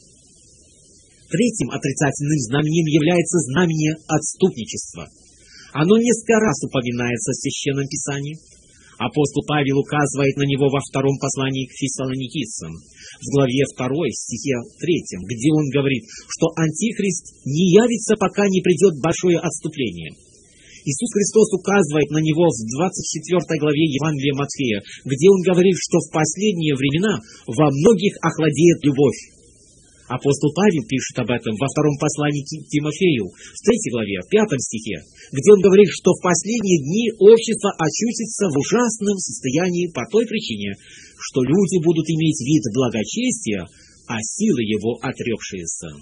Третьим отрицательным знамением является знамение отступничества. Оно несколько раз упоминается в Священном Писании. Апостол Павел указывает на него во втором послании к фессалоникийцам, в главе второй, стихе третьем, где он говорит, что Антихрист не явится, пока не придет большое отступление. Иисус Христос указывает на него в двадцать четвёртой главе Евангелия Матфея, где он говорит, что в последние времена во многих охладеет любовь. Апостол Павел пишет об этом во втором послании к Тимофею, в третьей главе, в пятом стихе, где он говорит, что в последние дни общество очутится в ужасном состоянии по той причине, что люди будут иметь вид благочестия, а силы его отрекшиеся.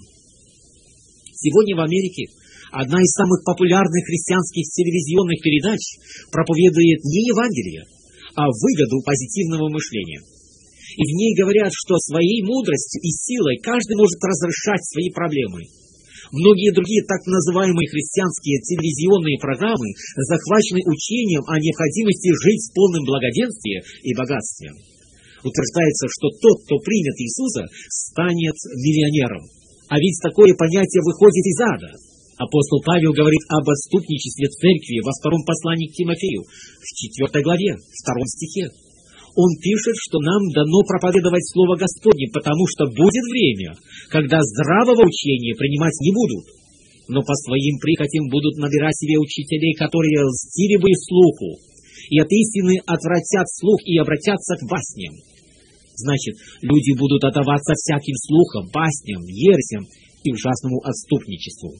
Сегодня в Америке одна из самых популярных христианских телевизионных передач проповедует не Евангелие, а выгоду позитивного мышления. И в ней говорят, что своей мудростью и силой каждый может разрешать свои проблемы. Многие другие так называемые христианские телевизионные программы захвачены учением о необходимости жить в полном благоденствии и богатстве. Утверждается, что тот, кто примет Иисуса, станет миллионером. А ведь такое понятие выходит из ада. Апостол Павел говорит об отступничестве церкви во втором послании к Тимофею, в четвёртой главе, втором стихе. Он пишет, что нам дано проповедовать Слово Господне, потому что будет время, когда здравого учения принимать не будут, но по своим прихотям будут набирать себе учителей, которые льстили бы слуху, и от истины отвратят слух и обратятся к басням. Значит, люди будут отдаваться всяким слухам, басням, ересям и ужасному отступничеству.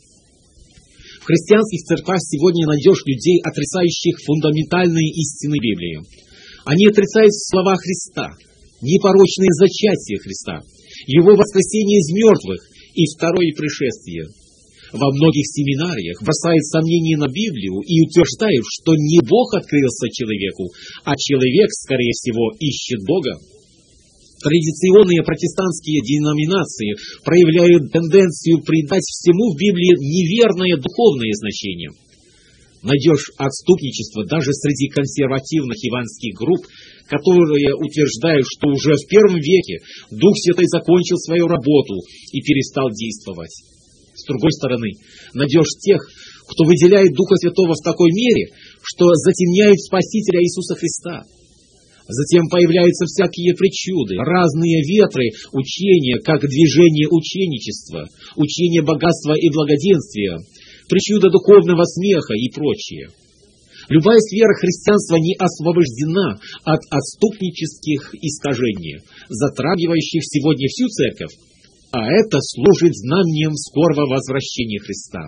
В христианских церквах сегодня найдешь людей, отрицающих фундаментальные истины Библии. Они отрицают слова Христа, непорочное зачатие Христа, Его воскресение из мертвых и второе пришествие. Во многих семинариях бросают сомнения на Библию и утверждают, что не Бог открылся человеку, а человек, скорее всего, ищет Бога. Традиционные протестантские деноминации проявляют тенденцию придать всему в Библии неверное духовное значение. Найдешь отступничество даже среди консервативных евангельских групп, которые утверждают, что уже в первом веке Дух Святой закончил свою работу и перестал действовать. С другой стороны, найдешь тех, кто выделяет Духа Святого в такой мере, что затемняет Спасителя Иисуса Христа. Затем появляются всякие причуды, разные ветры учения, как движение ученичества, учение богатства и благоденствия, причуда духовного смеха и прочее. Любая сфера христианства не освобождена от отступнических искажений, затрагивающих сегодня всю церковь, а это служит знамением скорого возвращения Христа.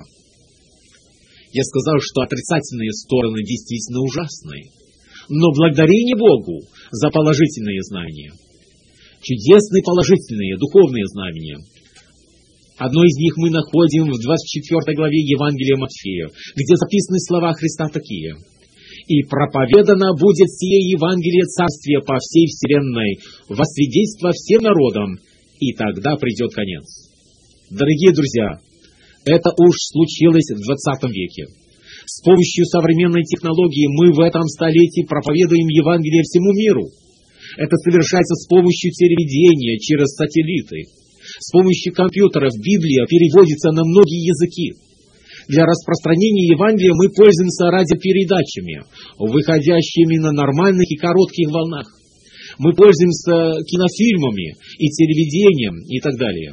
Я сказал, что отрицательные стороны действительно ужасные, но благодарение Богу за положительные знания. Чудесные положительные духовные знамения. Одно из них мы находим в двадцать четвёртой главе Евангелия Матфея, где записаны слова Христа такие: «И проповедано будет сие Евангелие Царствия по всей вселенной, во свидетельство всем народам, и тогда придет конец. Дорогие друзья, это уж случилось в двадцатом веке. С помощью современной технологии мы в этом столетии проповедуем Евангелие всему миру. Это совершается с помощью телевидения, через сателлиты. С помощью компьютеров Библия переводится на многие языки. Для распространения Евангелия мы пользуемся радиопередачами, выходящими на нормальных и коротких волнах. Мы пользуемся кинофильмами и телевидением и так далее.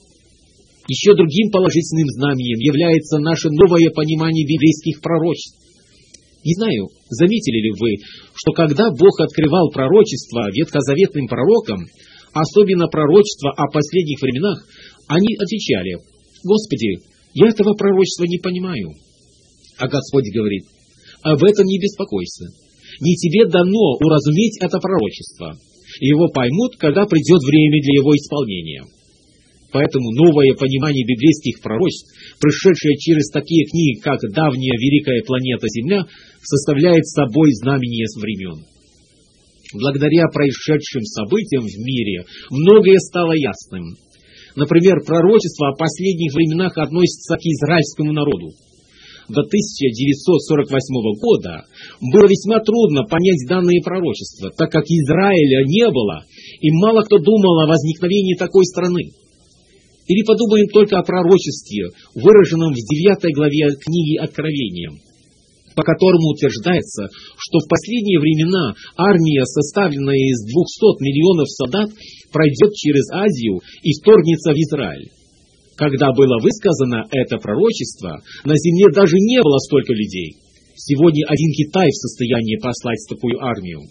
Еще другим положительным знамением является наше новое понимание библейских пророчеств. Не знаю, заметили ли вы, что когда Бог открывал пророчества ветхозаветным пророкам, особенно пророчества о последних временах, они отвечали: «Господи, я этого пророчества не понимаю». А Господь говорит: «Об этом не беспокойся. Не тебе дано уразуметь это пророчество. Его поймут, когда придет время для его исполнения». Поэтому новое понимание библейских пророчеств, пришедшее через такие книги, как «Давняя великая планета Земля», составляет собой знамение времен. Благодаря происшедшим событиям в мире многое стало ясным. Например, пророчество о последних временах относится к израильскому народу. До тысяча девятьсот сорок восьмого года было весьма трудно понять данные пророчества, так как Израиля не было, и мало кто думал о возникновении такой страны. Или подумаем только о пророчестве, выраженном в девятой главе книги Откровения, по которому утверждается, что в последние времена армия, составленная из двухсот миллионов солдат, пройдет через Азию и вторгнется в Израиль. Когда было высказано это пророчество, на земле даже не было столько людей. Сегодня один Китай в состоянии послать такую армию.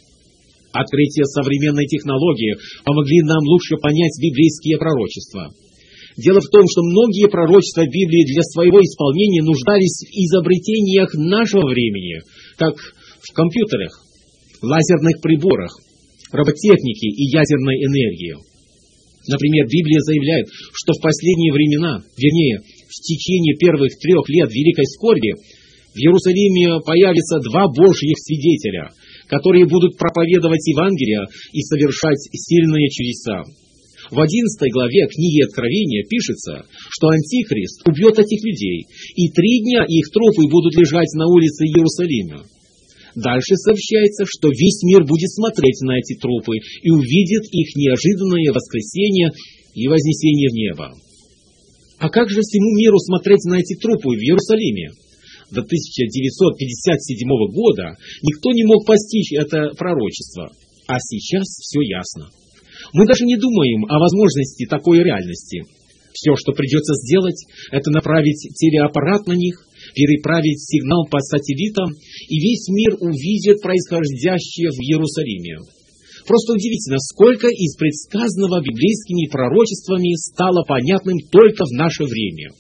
Открытие современной технологии помогли нам лучше понять библейские пророчества. Дело в том, что многие пророчества Библии для своего исполнения нуждались в изобретениях нашего времени, как в компьютерах, лазерных приборах, роботехнике и ядерной энергии. Например, Библия заявляет, что в последние времена, вернее, в течение первых трех лет Великой Скорби, в Иерусалиме появятся два Божьих свидетеля, которые будут проповедовать Евангелие и совершать сильные чудеса. В одиннадцатой главе книги Откровения пишется, что Антихрист убьет этих людей, и три дня их трупы будут лежать на улице Иерусалима. Дальше сообщается, что весь мир будет смотреть на эти трупы и увидит их неожиданное воскресение и вознесение в небо. А как же всему миру смотреть на эти трупы в Иерусалиме? До тысяча девятьсот пятьдесят седьмого года никто не мог постичь это пророчество, а сейчас все ясно. Мы даже не думаем о возможности такой реальности. Все, что придется сделать, это направить телеаппарат на них, переправить сигнал по сателлитам, и весь мир увидит происходящее в Иерусалиме. Просто удивительно, сколько из предсказанного библейскими пророчествами стало понятным только в наше время.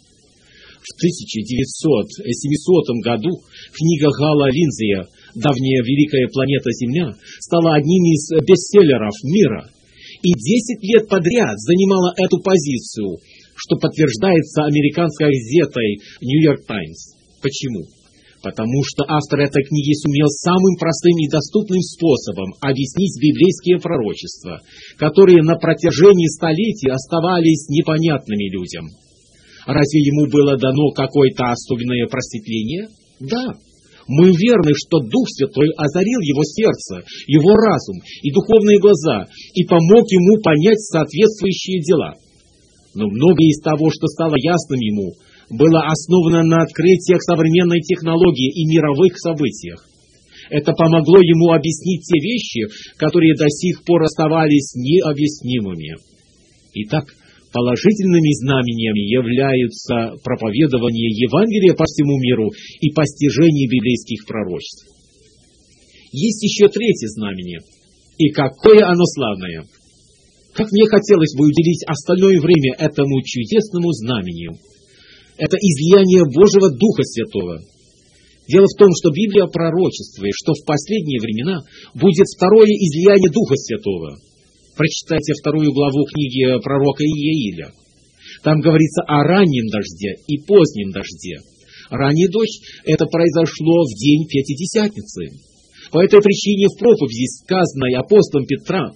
В тысяча девятьсот семисотом году книга Галла Линдзея «Давняя великая планета Земля» стала одним из бестселлеров мира и десять лет подряд занимала эту позицию, что подтверждается американской газетой «Нью-Йорк Таймс». Почему? Потому что автор этой книги сумел самым простым и доступным способом объяснить библейские пророчества, которые на протяжении столетий оставались непонятными людям. Разве ему было дано какое-то особенное просветление? Да. Мы верны, что Дух Святой озарил его сердце, его разум и духовные глаза и помог ему понять соответствующие дела. Но многое из того, что стало ясным ему, было основано на открытиях современной технологии и мировых событиях. Это помогло ему объяснить те вещи, которые до сих пор оставались необъяснимыми. Итак, положительными знамениями являются проповедование Евангелия по всему миру и постижение библейских пророчеств. Есть еще третье знамение. И какое оно славное! Как мне хотелось бы уделить остальное время этому чудесному знамению. Это излияние Божьего Духа Святого. Дело в том, что Библия пророчествует, что в последние времена будет второе излияние Духа Святого. Прочитайте вторую главу книги пророка Иеиля. Там говорится о раннем дожде и позднем дожде. Ранний дождь – это произошло в день Пятидесятницы. По этой причине в проповеди, сказанной апостолом Петра,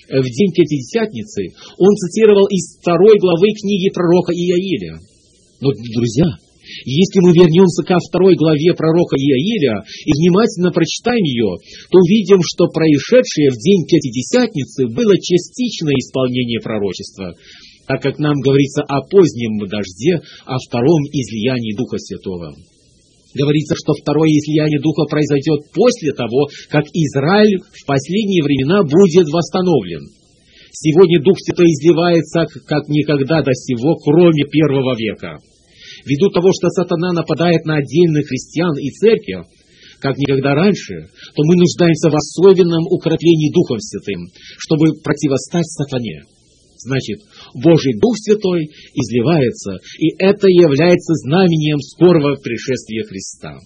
в день Пятидесятницы, он цитировал из второй главы книги пророка Иаиля. Но, друзья, если мы вернемся ко второй главе пророка Иаиля и внимательно прочитаем ее, то увидим, что происшедшее в день Пятидесятницы было частичное исполнение пророчества, так как нам говорится о позднем дожде, о втором излиянии Духа Святого. Говорится, что второе излияние Духа произойдет после того, как Израиль в последние времена будет восстановлен. Сегодня Дух Святой изливается как никогда до сего, кроме первого века. Ввиду того, что сатана нападает на отдельных христиан и церковь, как никогда раньше, то мы нуждаемся в особенном укреплении Духом Святым, чтобы противостать сатане. Значит, Божий Дух Святой изливается, и это является знамением скорого пришествия Христа.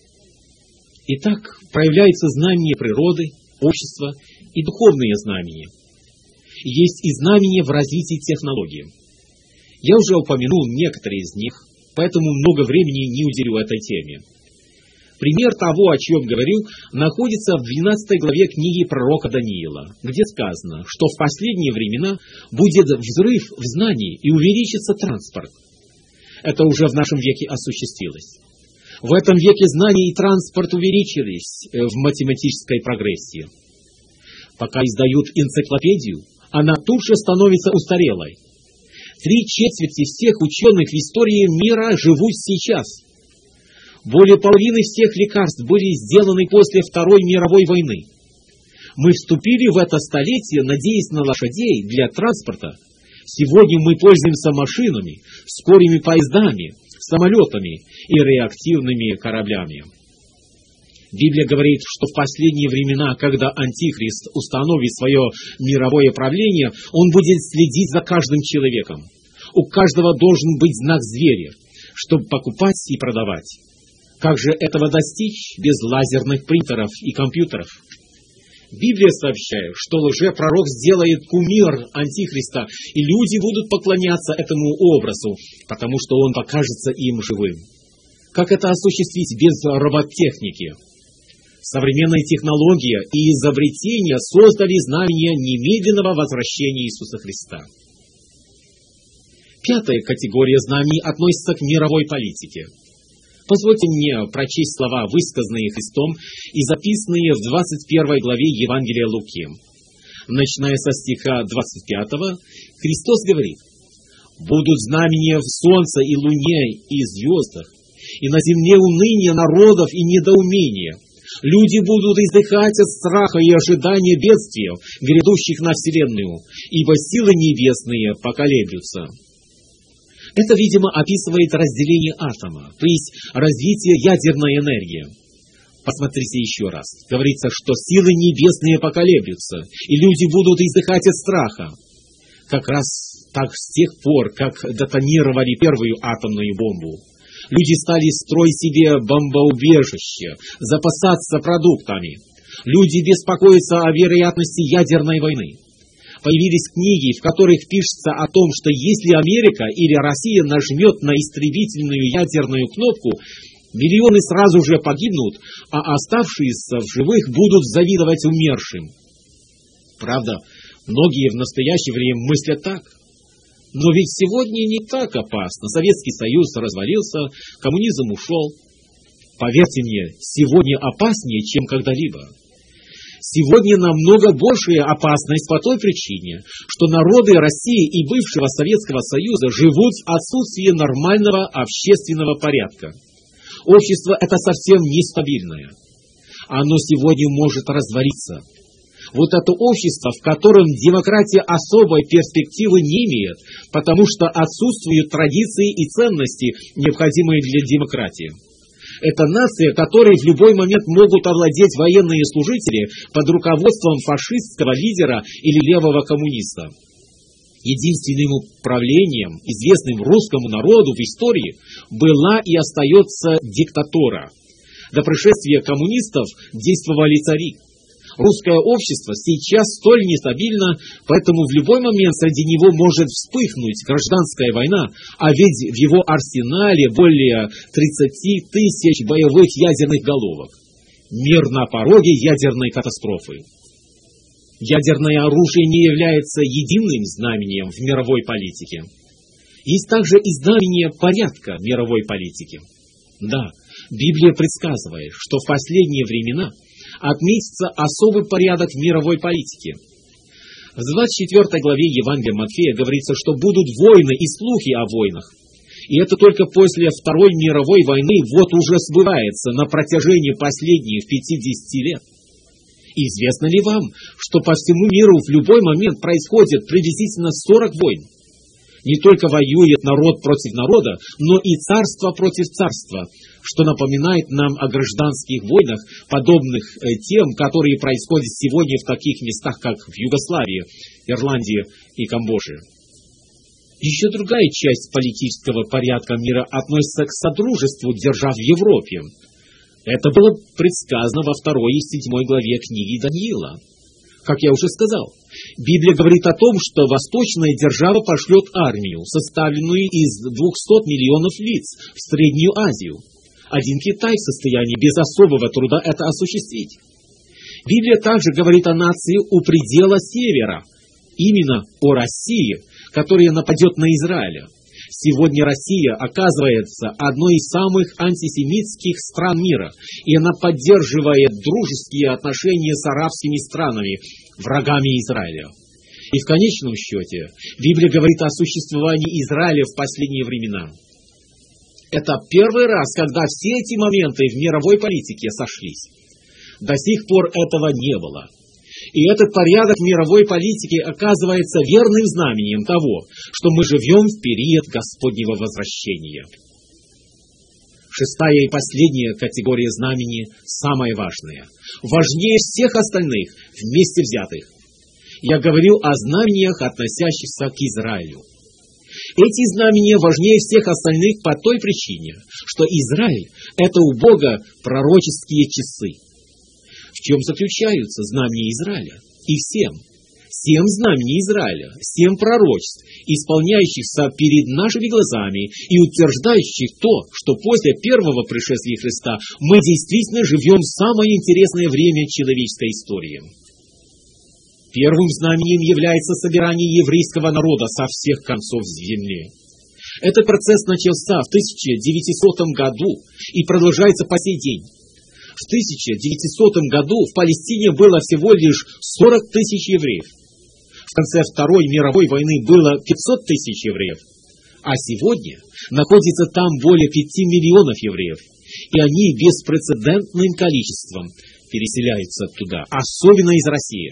Итак, проявляется знамение природы, общества и духовные знамения. Есть и знамения в развитии технологий. Я уже упомянул некоторые из них, поэтому много времени не уделю этой теме. Пример того, о чем говорю, находится в двенадцатой главе книги пророка Даниила, где сказано, что в последние времена будет взрыв в знании и увеличится транспорт. Это уже в нашем веке осуществилось. В этом веке знания и транспорт увеличились в математической прогрессии. Пока издают энциклопедию, она тут же становится устарелой. Три четверти всех ученых в истории мира живут сейчас. Более половины всех лекарств были сделаны после Второй мировой войны. Мы вступили в это столетие, надеясь на лошадей для транспорта. Сегодня мы пользуемся машинами, скорыми поездами, самолетами и реактивными кораблями. Библия говорит, что в последние времена, когда Антихрист установит свое мировое правление, он будет следить за каждым человеком. У каждого должен быть знак зверя, чтобы покупать и продавать. Как же этого достичь без лазерных принтеров и компьютеров? Библия сообщает, что лжепророк сделает кумир Антихриста, и люди будут поклоняться этому образу, потому что он покажется им живым. Как это осуществить без роботехники? Современная технология и изобретения создали знамение немедленного возвращения Иисуса Христа. Пятая категория знамений относится к мировой политике. Позвольте мне прочесть слова, высказанные Христом и записанные в двадцать первой главе Евангелия Луки. Начиная со стиха двадцать пятого, Христос говорит: «Будут знамения в солнце и луне и звездах, и на земле уныние народов и недоумение. Люди будут издыхать от страха и ожидания бедствий, грядущих на вселенную, ибо силы небесные поколеблются». Это, видимо, описывает разделение атома, то есть развитие ядерной энергии. Посмотрите еще раз. Говорится, что силы небесные поколеблются, и люди будут издыхать от страха. Как раз так с тех пор, как детонировали первую атомную бомбу. Люди стали строить себе бомбоубежище, запасаться продуктами. Люди беспокоятся о вероятности ядерной войны. Появились книги, в которых пишется о том, что если Америка или Россия нажмет на истребительную ядерную кнопку, миллионы сразу же погибнут, а оставшиеся в живых будут завидовать умершим. Правда, многие в настоящее время мыслят так. Но ведь сегодня не так опасно. Советский Союз развалился, коммунизм ушел. Поверьте мне, сегодня опаснее, чем когда-либо. Сегодня намного большая опасность по той причине, что народы России и бывшего Советского Союза живут в отсутствии нормального общественного порядка. Общество это совсем нестабильное. Оно сегодня может развалиться. Вот это общество, в котором демократия особой перспективы не имеет, потому что отсутствуют традиции и ценности, необходимые для демократии. Это нация, которой в любой момент могут овладеть военные служители под руководством фашистского лидера или левого коммуниста. Единственным управлением, известным русскому народу в истории, была и остается диктатура. До пришествия коммунистов действовали цари. Русское общество сейчас столь нестабильно, поэтому в любой момент среди него может вспыхнуть гражданская война, а ведь в его арсенале более тридцати тысяч боевых ядерных головок. Мир на пороге ядерной катастрофы. Ядерное оружие не является единым знамением в мировой политике. Есть также и знамение порядка мировой политики. Да, Библия предсказывает, что в последние времена отметится особый порядок мировой политики. В двадцать четвёртой главе Евангелия Матфея говорится, что будут войны и слухи о войнах. И это только после Второй мировой войны вот уже сбывается на протяжении последних пятидесяти лет. Известно ли вам, что по всему миру в любой момент происходит приблизительно сорок войн? Не только воюет народ против народа, но и царство против царства, что напоминает нам о гражданских войнах, подобных тем, которые происходят сегодня в таких местах, как в Югославии, Ирландии и Камбодже. Еще другая часть политического порядка мира относится к содружеству держав в Европе. Это было предсказано во второй и седьмой главе книги Даниила. Как я уже сказал, Библия говорит о том, что восточная держава пошлет армию, составленную из двухсот миллионов лиц, в Среднюю Азию. Один Китай в состоянии без особого труда это осуществить. Библия также говорит о нации у предела севера, именно о России, которая нападет на Израиля. Сегодня Россия оказывается одной из самых антисемитских стран мира, и она поддерживает дружеские отношения с арабскими странами, врагами Израиля. И в конечном счете, Библия говорит о существовании Израиля в последние времена. Это первый раз, когда все эти моменты в мировой политике сошлись. До сих пор этого не было. И этот порядок мировой политики оказывается верным знамением того, что мы живем в период Господнего возвращения. Шестая и последняя категория знамений самая важная, важнее всех остальных вместе взятых. Я говорю о знамениях, относящихся к Израилю. Эти знамения важнее всех остальных по той причине, что Израиль – это у Бога пророческие часы. В чем заключаются знамения Израиля? И всем, семь знамений Израиля, семь пророчеств, исполняющихся перед нашими глазами и утверждающих то, что после первого пришествия Христа мы действительно живем в самое интересное время человеческой истории. Первым знамением является собирание еврейского народа со всех концов земли. Этот процесс начался в тысяча девятисотом году и продолжается по сей день. В тысяча девятисотом году в Палестине было всего лишь сорок тысяч евреев. В конце Второй мировой войны было пятьсот тысяч евреев. А сегодня находится там более пяти миллионов евреев. И они беспрецедентным количеством переселяются туда, особенно из России.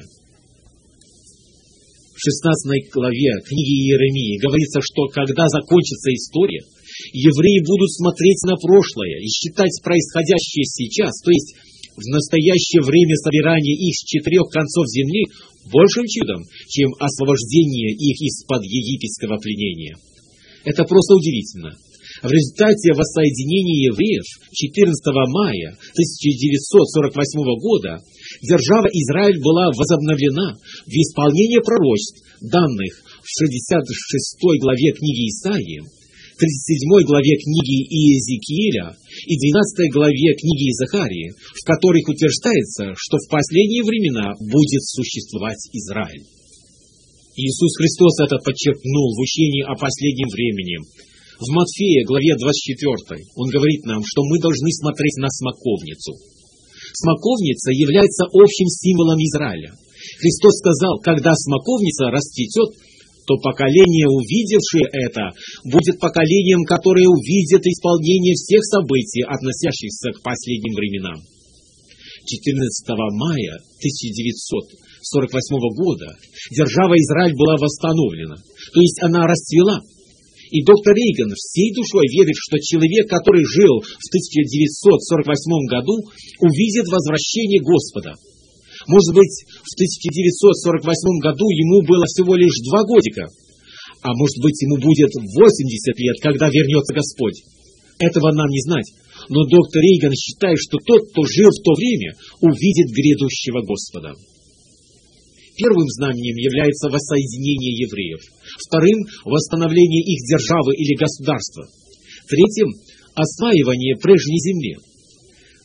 В шестнадцатой главе книги Иеремии говорится, что когда закончится история, евреи будут смотреть на прошлое и считать происходящее сейчас, то есть в настоящее время собирания их с четырех концов земли, большим чудом, чем освобождение их из-под египетского пленения. Это просто удивительно. В результате воссоединения евреев четырнадцатого мая тысяча девятьсот сорок восьмого года держава Израиль была возобновлена в исполнение пророчеств, данных в шестьдесят шестой главе книги Исаии, тридцать седьмой главе книги Иезекииля и двенадцатой главе книги Захарии, в которых утверждается, что в последние времена будет существовать Израиль. Иисус Христос это подчеркнул в учении о последнем времени. В Матфея, главе двадцать четвёртой, Он говорит нам, что мы должны смотреть на смоковницу. Смоковница является общим символом Израиля. Христос сказал, когда смоковница расцветет, то поколение, увидевшее это, будет поколением, которое увидит исполнение всех событий, относящихся к последним временам. четырнадцатого мая тысяча девятьсот сорок восьмого года держава Израиль была восстановлена, то есть она расцвела. И доктор Рейган всей душой верит, что человек, который жил в тысяча девятьсот сорок восьмом году, увидит возвращение Господа. Может быть, в тысяча девятьсот сорок восьмом году ему было всего лишь два годика, а может быть, ему будет восемьдесят лет, когда вернется Господь. Этого нам не знать. Но доктор Рейган считает, что тот, кто жил в то время, увидит грядущего Господа. Первым знамением является воссоединение евреев. Вторым – восстановление их державы или государства. Третьим – осваивание прежней земли.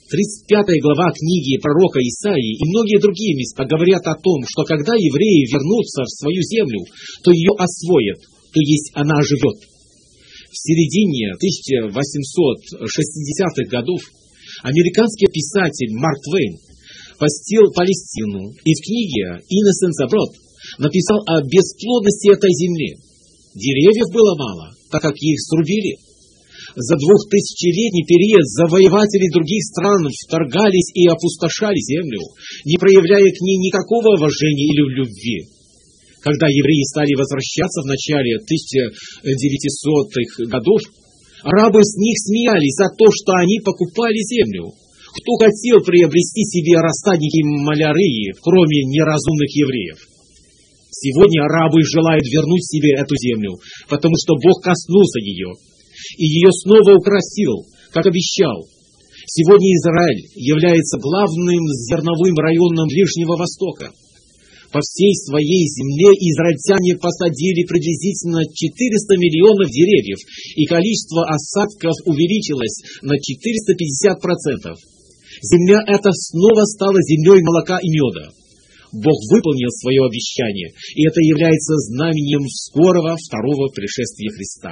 тридцать пятая глава книги пророка Исаии и многие другие места говорят о том, что когда евреи вернутся в свою землю, то ее освоят, то есть она живет. В середине тысяча восемьсот шестидесятых годов американский писатель Марк Твейн посетил Палестину и в книге «Innocents Abroad» написал о бесплодности этой земли. Деревьев было мало, так как их срубили. За двухтысячелетний период завоеватели других стран вторгались и опустошали землю, не проявляя к ней никакого уважения или любви. Когда евреи стали возвращаться в начале тысяча девятисотых годов, арабы с них смеялись за то, что они покупали землю. Кто хотел приобрести себе рассадники малярии, кроме неразумных евреев? Сегодня арабы желают вернуть себе эту землю, потому что Бог коснулся ее и ее снова украсил, как обещал. Сегодня Израиль является главным зерновым районом Ближнего Востока. По всей своей земле израильтяне посадили приблизительно четыреста миллионов деревьев, и количество осадков увеличилось на четыреста пятьдесят процентов. Земля эта снова стала землей молока и меда. Бог выполнил свое обещание, и это является знамением скорого второго пришествия Христа.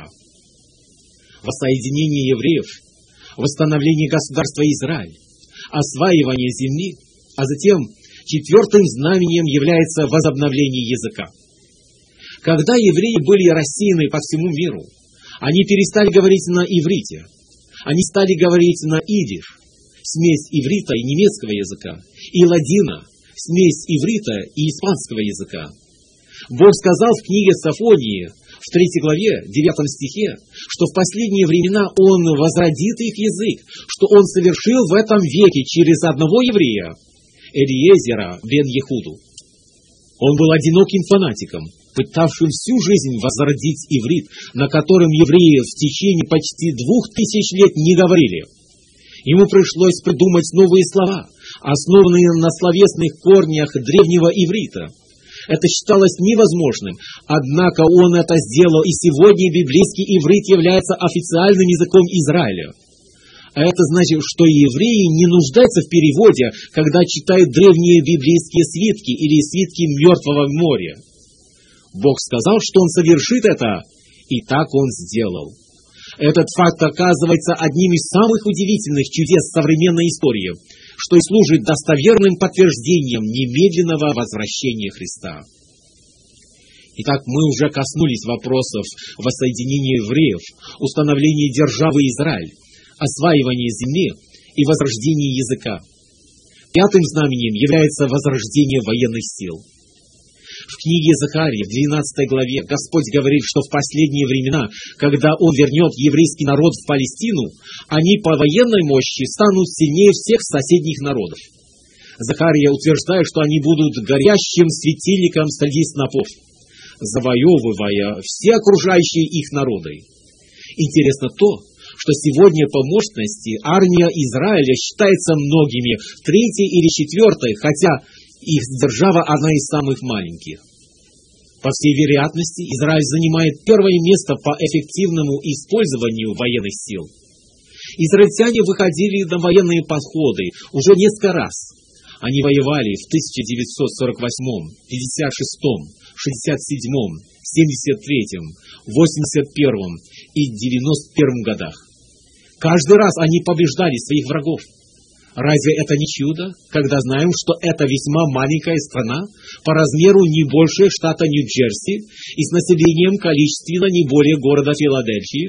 Воссоединение евреев, восстановление государства Израиль, осваивание земли, а затем четвертым знамением является возобновление языка. Когда евреи были рассеяны по всему миру, они перестали говорить на иврите, они стали говорить на идиш, смесь иврита и немецкого языка, и ладина, смесь иврита и испанского языка. Бог сказал в книге Софонии, в третьей главе, девятом стихе, что в последние времена Он возродит их язык, что Он совершил в этом веке через одного еврея, Элиезера бен Ехуду. Он был одиноким фанатиком, пытавшим всю жизнь возродить иврит, на котором евреи в течение почти двух тысяч лет не говорили. Ему пришлось придумать новые слова, основанные на словесных корнях древнего иврита. Это считалось невозможным, однако он это сделал, и сегодня библейский иврит является официальным языком Израиля. А это значит, что евреи не нуждаются в переводе, когда читают древние библейские свитки или свитки Мертвого моря. Бог сказал, что Он совершит это, и так Он сделал. Этот факт оказывается одним из самых удивительных чудес современной истории, что и служит достоверным подтверждением немедленного возвращения Христа. Итак, мы уже коснулись вопросов воссоединения евреев, установления державы Израиль, осваивания земли и возрождения языка. Пятым знамением является возрождение военных сил. В книге Захарии, в двенадцатой главе, Господь говорит, что в последние времена, когда Он вернет еврейский народ в Палестину, они по военной мощи станут сильнее всех соседних народов. Захария утверждает, что они будут горящим светильником среди снопов, завоевывая все окружающие их народы. Интересно то, что сегодня по мощности армия Израиля считается многими третьей или четвертой, хотя их держава одна из самых маленьких. По всей вероятности, Израиль занимает первое место по эффективному использованию военных сил. Израильтяне выходили на военные походы уже несколько раз. Они воевали в тысяча девятьсот сорок восьмом, пятьдесят шестом, шестьдесят седьмом, семьдесят третьем, восемьдесят первом и девяносто первом годах. Каждый раз они побеждали своих врагов. Разве это не чудо, когда знаем, что это весьма маленькая страна, по размеру не больше штата Нью-Джерси и с населением количественно не более города Филадельфии?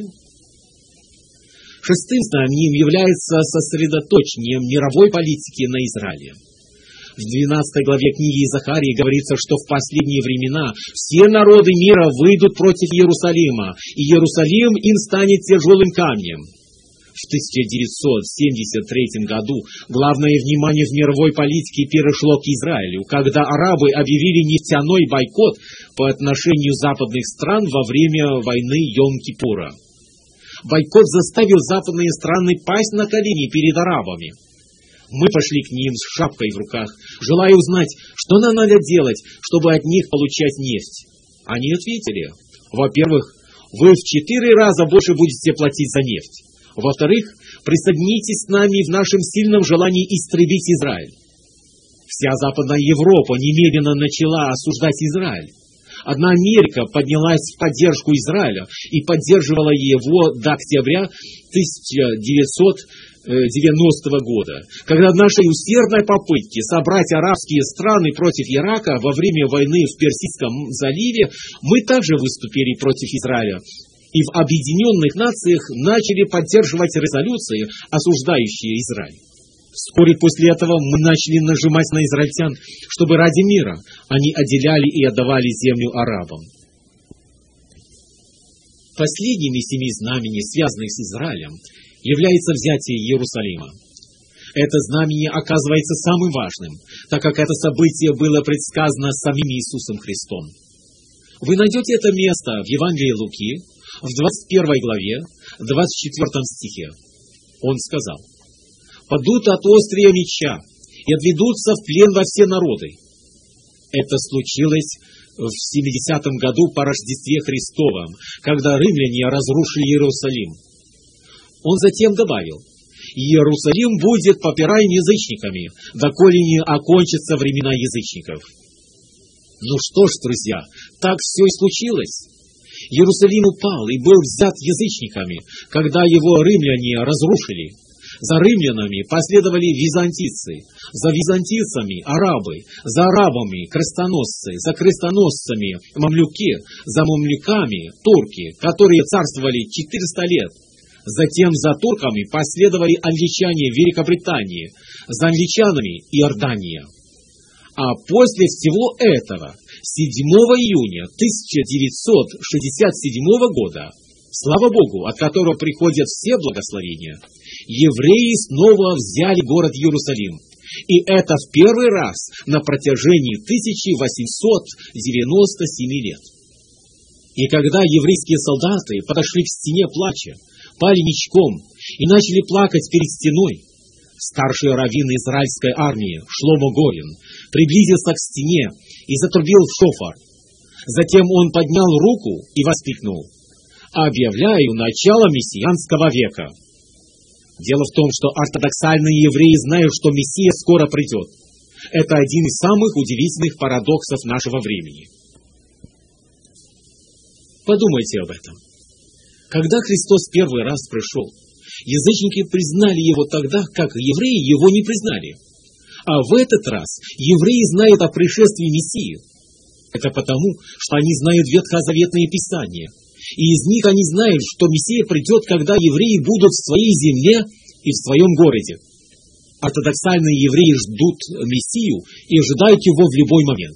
Шестым знамением является сосредоточением мировой политики на Израиле. В двенадцатой главе книги Захарии говорится, что в последние времена все народы мира выйдут против Иерусалима, и Иерусалим им станет тяжелым камнем. В тысяча девятьсот семьдесят третьем году главное внимание в мировой политике перешло к Израилю, когда арабы объявили нефтяной бойкот по отношению западных стран во время войны Йом-Кипура. Бойкот заставил западные страны пасть на колени перед арабами. Мы пошли к ним с шапкой в руках, желая узнать, что нам надо делать, чтобы от них получать нефть. Они ответили: во-первых, вы в четыре раза больше будете платить за нефть. Во-вторых, присоединитесь с нами в нашем сильном желании истребить Израиль. Вся Западная Европа немедленно начала осуждать Израиль. Одна Америка поднялась в поддержку Израиля и поддерживала его до октября тысяча девятьсот девяностого года, когда в нашей усердной попытке собрать арабские страны против Ирака во время войны в Персидском заливе, мы также выступили против Израиля и в Объединенных Нациях начали поддерживать резолюции, осуждающие Израиль. Вскоре после этого мы начали нажимать на израильтян, чтобы ради мира они отделяли и отдавали землю арабам. Последними семи знамений, связанных с Израилем, является взятие Иерусалима. Это знамение оказывается самым важным, так как это событие было предсказано самим Иисусом Христом. Вы найдете это место в Евангелии Луки, в двадцать первой главе, двадцать четвёртом стихе. Он сказал: «Падут от острия меча и отведутся в плен во все народы». Это случилось в семидесятом году по Рождестве Христовом, когда римляне разрушили Иерусалим. Он затем добавил: «Иерусалим будет попираем язычниками, доколе не окончатся времена язычников». Ну что ж, друзья, так все и случилось. Иерусалим упал и был взят язычниками, когда его римляне разрушили. За римлянами последовали византийцы, за византийцами арабы, за арабами крестоносцы, за крестоносцами мамлюки, за мамлюками турки, которые царствовали четыреста лет. Затем за турками последовали англичане Великобритании, за англичанами Иордания. А после всего этого, седьмого июня тысяча девятьсот шестьдесят седьмого года, слава Богу, от которого приходят все благословения, евреи снова взяли город Иерусалим. И это в первый раз на протяжении тысяча восемьсот девяноста семи лет. И когда еврейские солдаты подошли к стене плача, пали ничком и начали плакать перед стеной, старший раввин израильской армии Шломо Горин приблизился к стене и затрубил в шофар. Затем он поднял руку и воскликнул: «Объявляю начало мессианского века». Дело в том, что ортодоксальные евреи знают, что Мессия скоро придет. Это один из самых удивительных парадоксов нашего времени. Подумайте об этом. Когда Христос первый раз пришел, язычники признали его тогда, как евреи его не признали. А в этот раз евреи знают о пришествии Мессии. Это потому, что они знают ветхозаветные писания. И из них они знают, что Мессия придет, когда евреи будут в своей земле и в своем городе. Ортодоксальные евреи ждут Мессию и ожидают его в любой момент.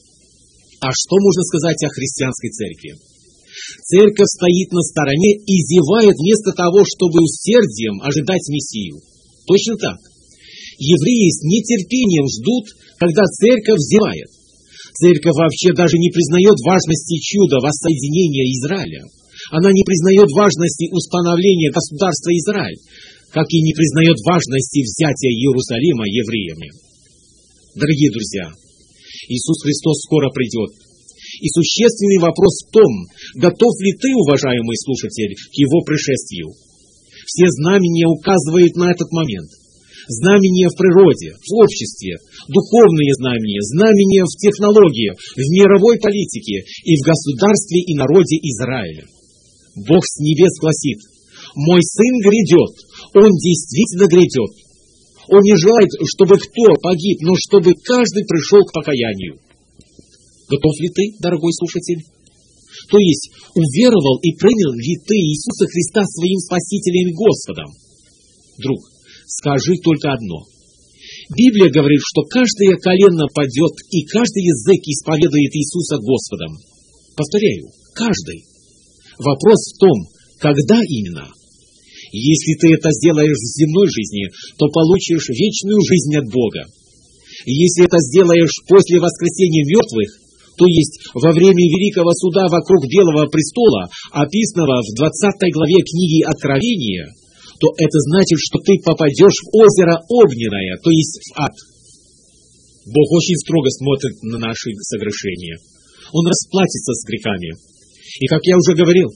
А что можно сказать о христианской церкви? Церковь стоит на стороне и зевает вместо того, чтобы усердием ожидать Мессию. Точно так. Евреи с нетерпением ждут, когда церковь зевает. Церковь вообще даже не признает важности чуда воссоединения Израиля. Она не признает важности установления государства Израиль, как и не признает важности взятия Иерусалима евреями. Дорогие друзья, Иисус Христос скоро придет. И существенный вопрос в том, готов ли ты, уважаемый слушатель, к его пришествию. Все знамения указывают на этот момент. Знамения в природе, в обществе, духовные знамения, знамения в технологии, в мировой политике и в государстве и народе Израиля. Бог с небес гласит: «Мой сын грядет, он действительно грядет. Он не желает, чтобы кто погиб, но чтобы каждый пришел к покаянию». Готов ли ты, дорогой слушатель? То есть, уверовал и принял ли ты Иисуса Христа своим Спасителем и Господом? Друг, скажи только одно. Библия говорит, что каждое колено падет, и каждый язык исповедует Иисуса Господом. Повторяю, каждый. Вопрос в том, когда именно. Если ты это сделаешь в земной жизни, то получишь вечную жизнь от Бога. Если это сделаешь после воскресения мертвых, то есть во время Великого Суда вокруг Белого Престола, описанного в двадцатой главе книги Откровения, то это значит, что ты попадешь в озеро огненное, то есть в ад. Бог очень строго смотрит на наши согрешения. Он расплатится с грехами. И, как я уже говорил,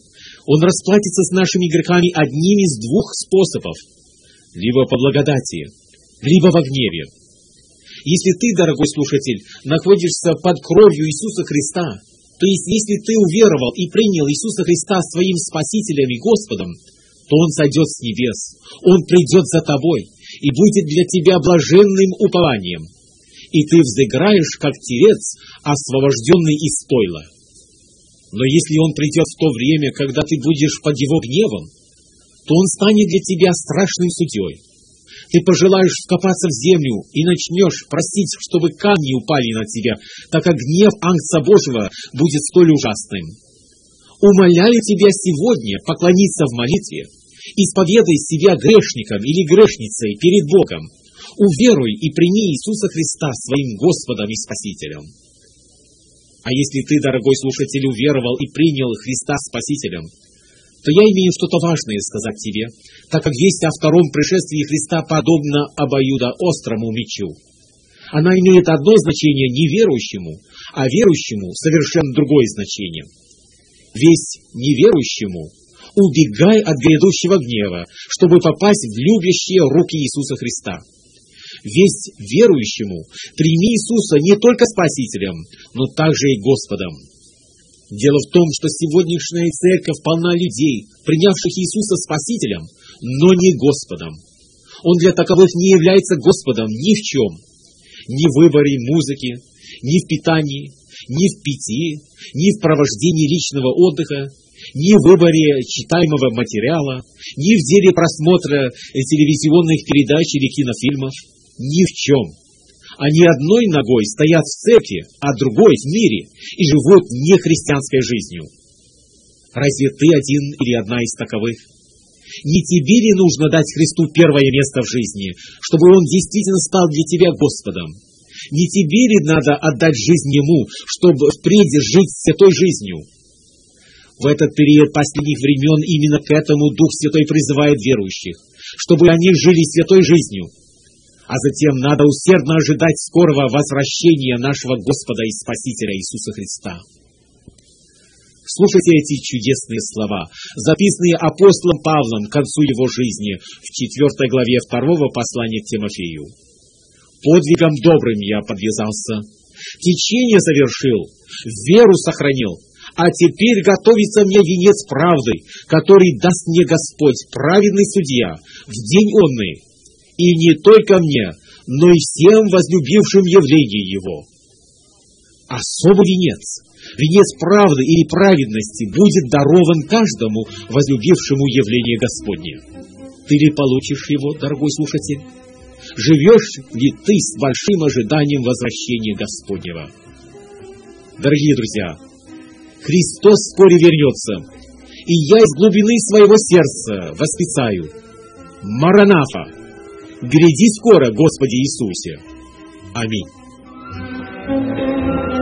Он расплатится с нашими грехами одним из двух способов. Либо по благодати, либо во гневе. Если ты, дорогой слушатель, находишься под кровью Иисуса Христа, то есть если ты уверовал и принял Иисуса Христа своим Спасителем и Господом, то Он сойдет с небес, Он придет за тобой и будет для тебя блаженным упованием. И ты взыграешь, как телец, освобожденный из стойла. Но если Он придет в то время, когда ты будешь под Его гневом, то Он станет для тебя страшным судьей. Ты пожелаешь вкопаться в землю и начнешь просить, чтобы камни упали на тебя, так как гнев Агнца Божьего будет столь ужасным. Умоляю тебя сегодня поклониться в молитве, исповедай себя грешником или грешницей перед Богом, уверуй и прими Иисуса Христа своим Господом и Спасителем. А если ты, дорогой слушатель, уверовал и принял Христа Спасителем, то я имею что-то важное сказать тебе, так как весть о втором пришествии Христа подобна обоюдоострому мечу. Она имеет одно значение неверующему, а верующему совершенно другое значение. Весть неверующему: убегай от грядущего гнева, чтобы попасть в любящие руки Иисуса Христа. Весть верующему: прими Иисуса не только Спасителем, но также и Господом. Дело в том, что сегодняшняя церковь полна людей, принявших Иисуса Спасителем, но не Господом. Он для таковых не является Господом ни в чем. Ни в выборе музыки, ни в питании, ни в питье, ни в провождении личного отдыха, ни в выборе читаемого материала, ни в деле просмотра телевизионных передач или кинофильмов. Ни в чем. Они одной ногой стоят в церкви, а другой в мире и живут нехристианской жизнью. Разве ты один или одна из таковых? Не тебе ли нужно дать Христу первое место в жизни, чтобы Он действительно стал для тебя Господом? Не тебе ли надо отдать жизнь Ему, чтобы впредь жить святой жизнью? В этот период последних времен именно к этому Дух Святой призывает верующих, чтобы они жили святой жизнью. А затем надо усердно ожидать скорого возвращения нашего Господа и Спасителя Иисуса Христа. Слушайте эти чудесные слова, записанные апостолом Павлом к концу его жизни в четвёртой главе второго послания к Тимофею. «Подвигом добрым я подвязался, течение завершил, веру сохранил, а теперь готовится мне венец правды, который даст мне Господь, праведный судья, в день онный, и не только мне, но и всем возлюбившим явление Его». Особый венец, венец правды или праведности будет дарован каждому возлюбившему явление Господне. Ты ли получишь его, дорогой слушатель? Живешь ли ты с большим ожиданием возвращения Господнего? Дорогие друзья, Христос вскоре вернется, и я из глубины своего сердца восклицаю: «Маранафа! Гряди скоро, Господи Иисусе!» Аминь.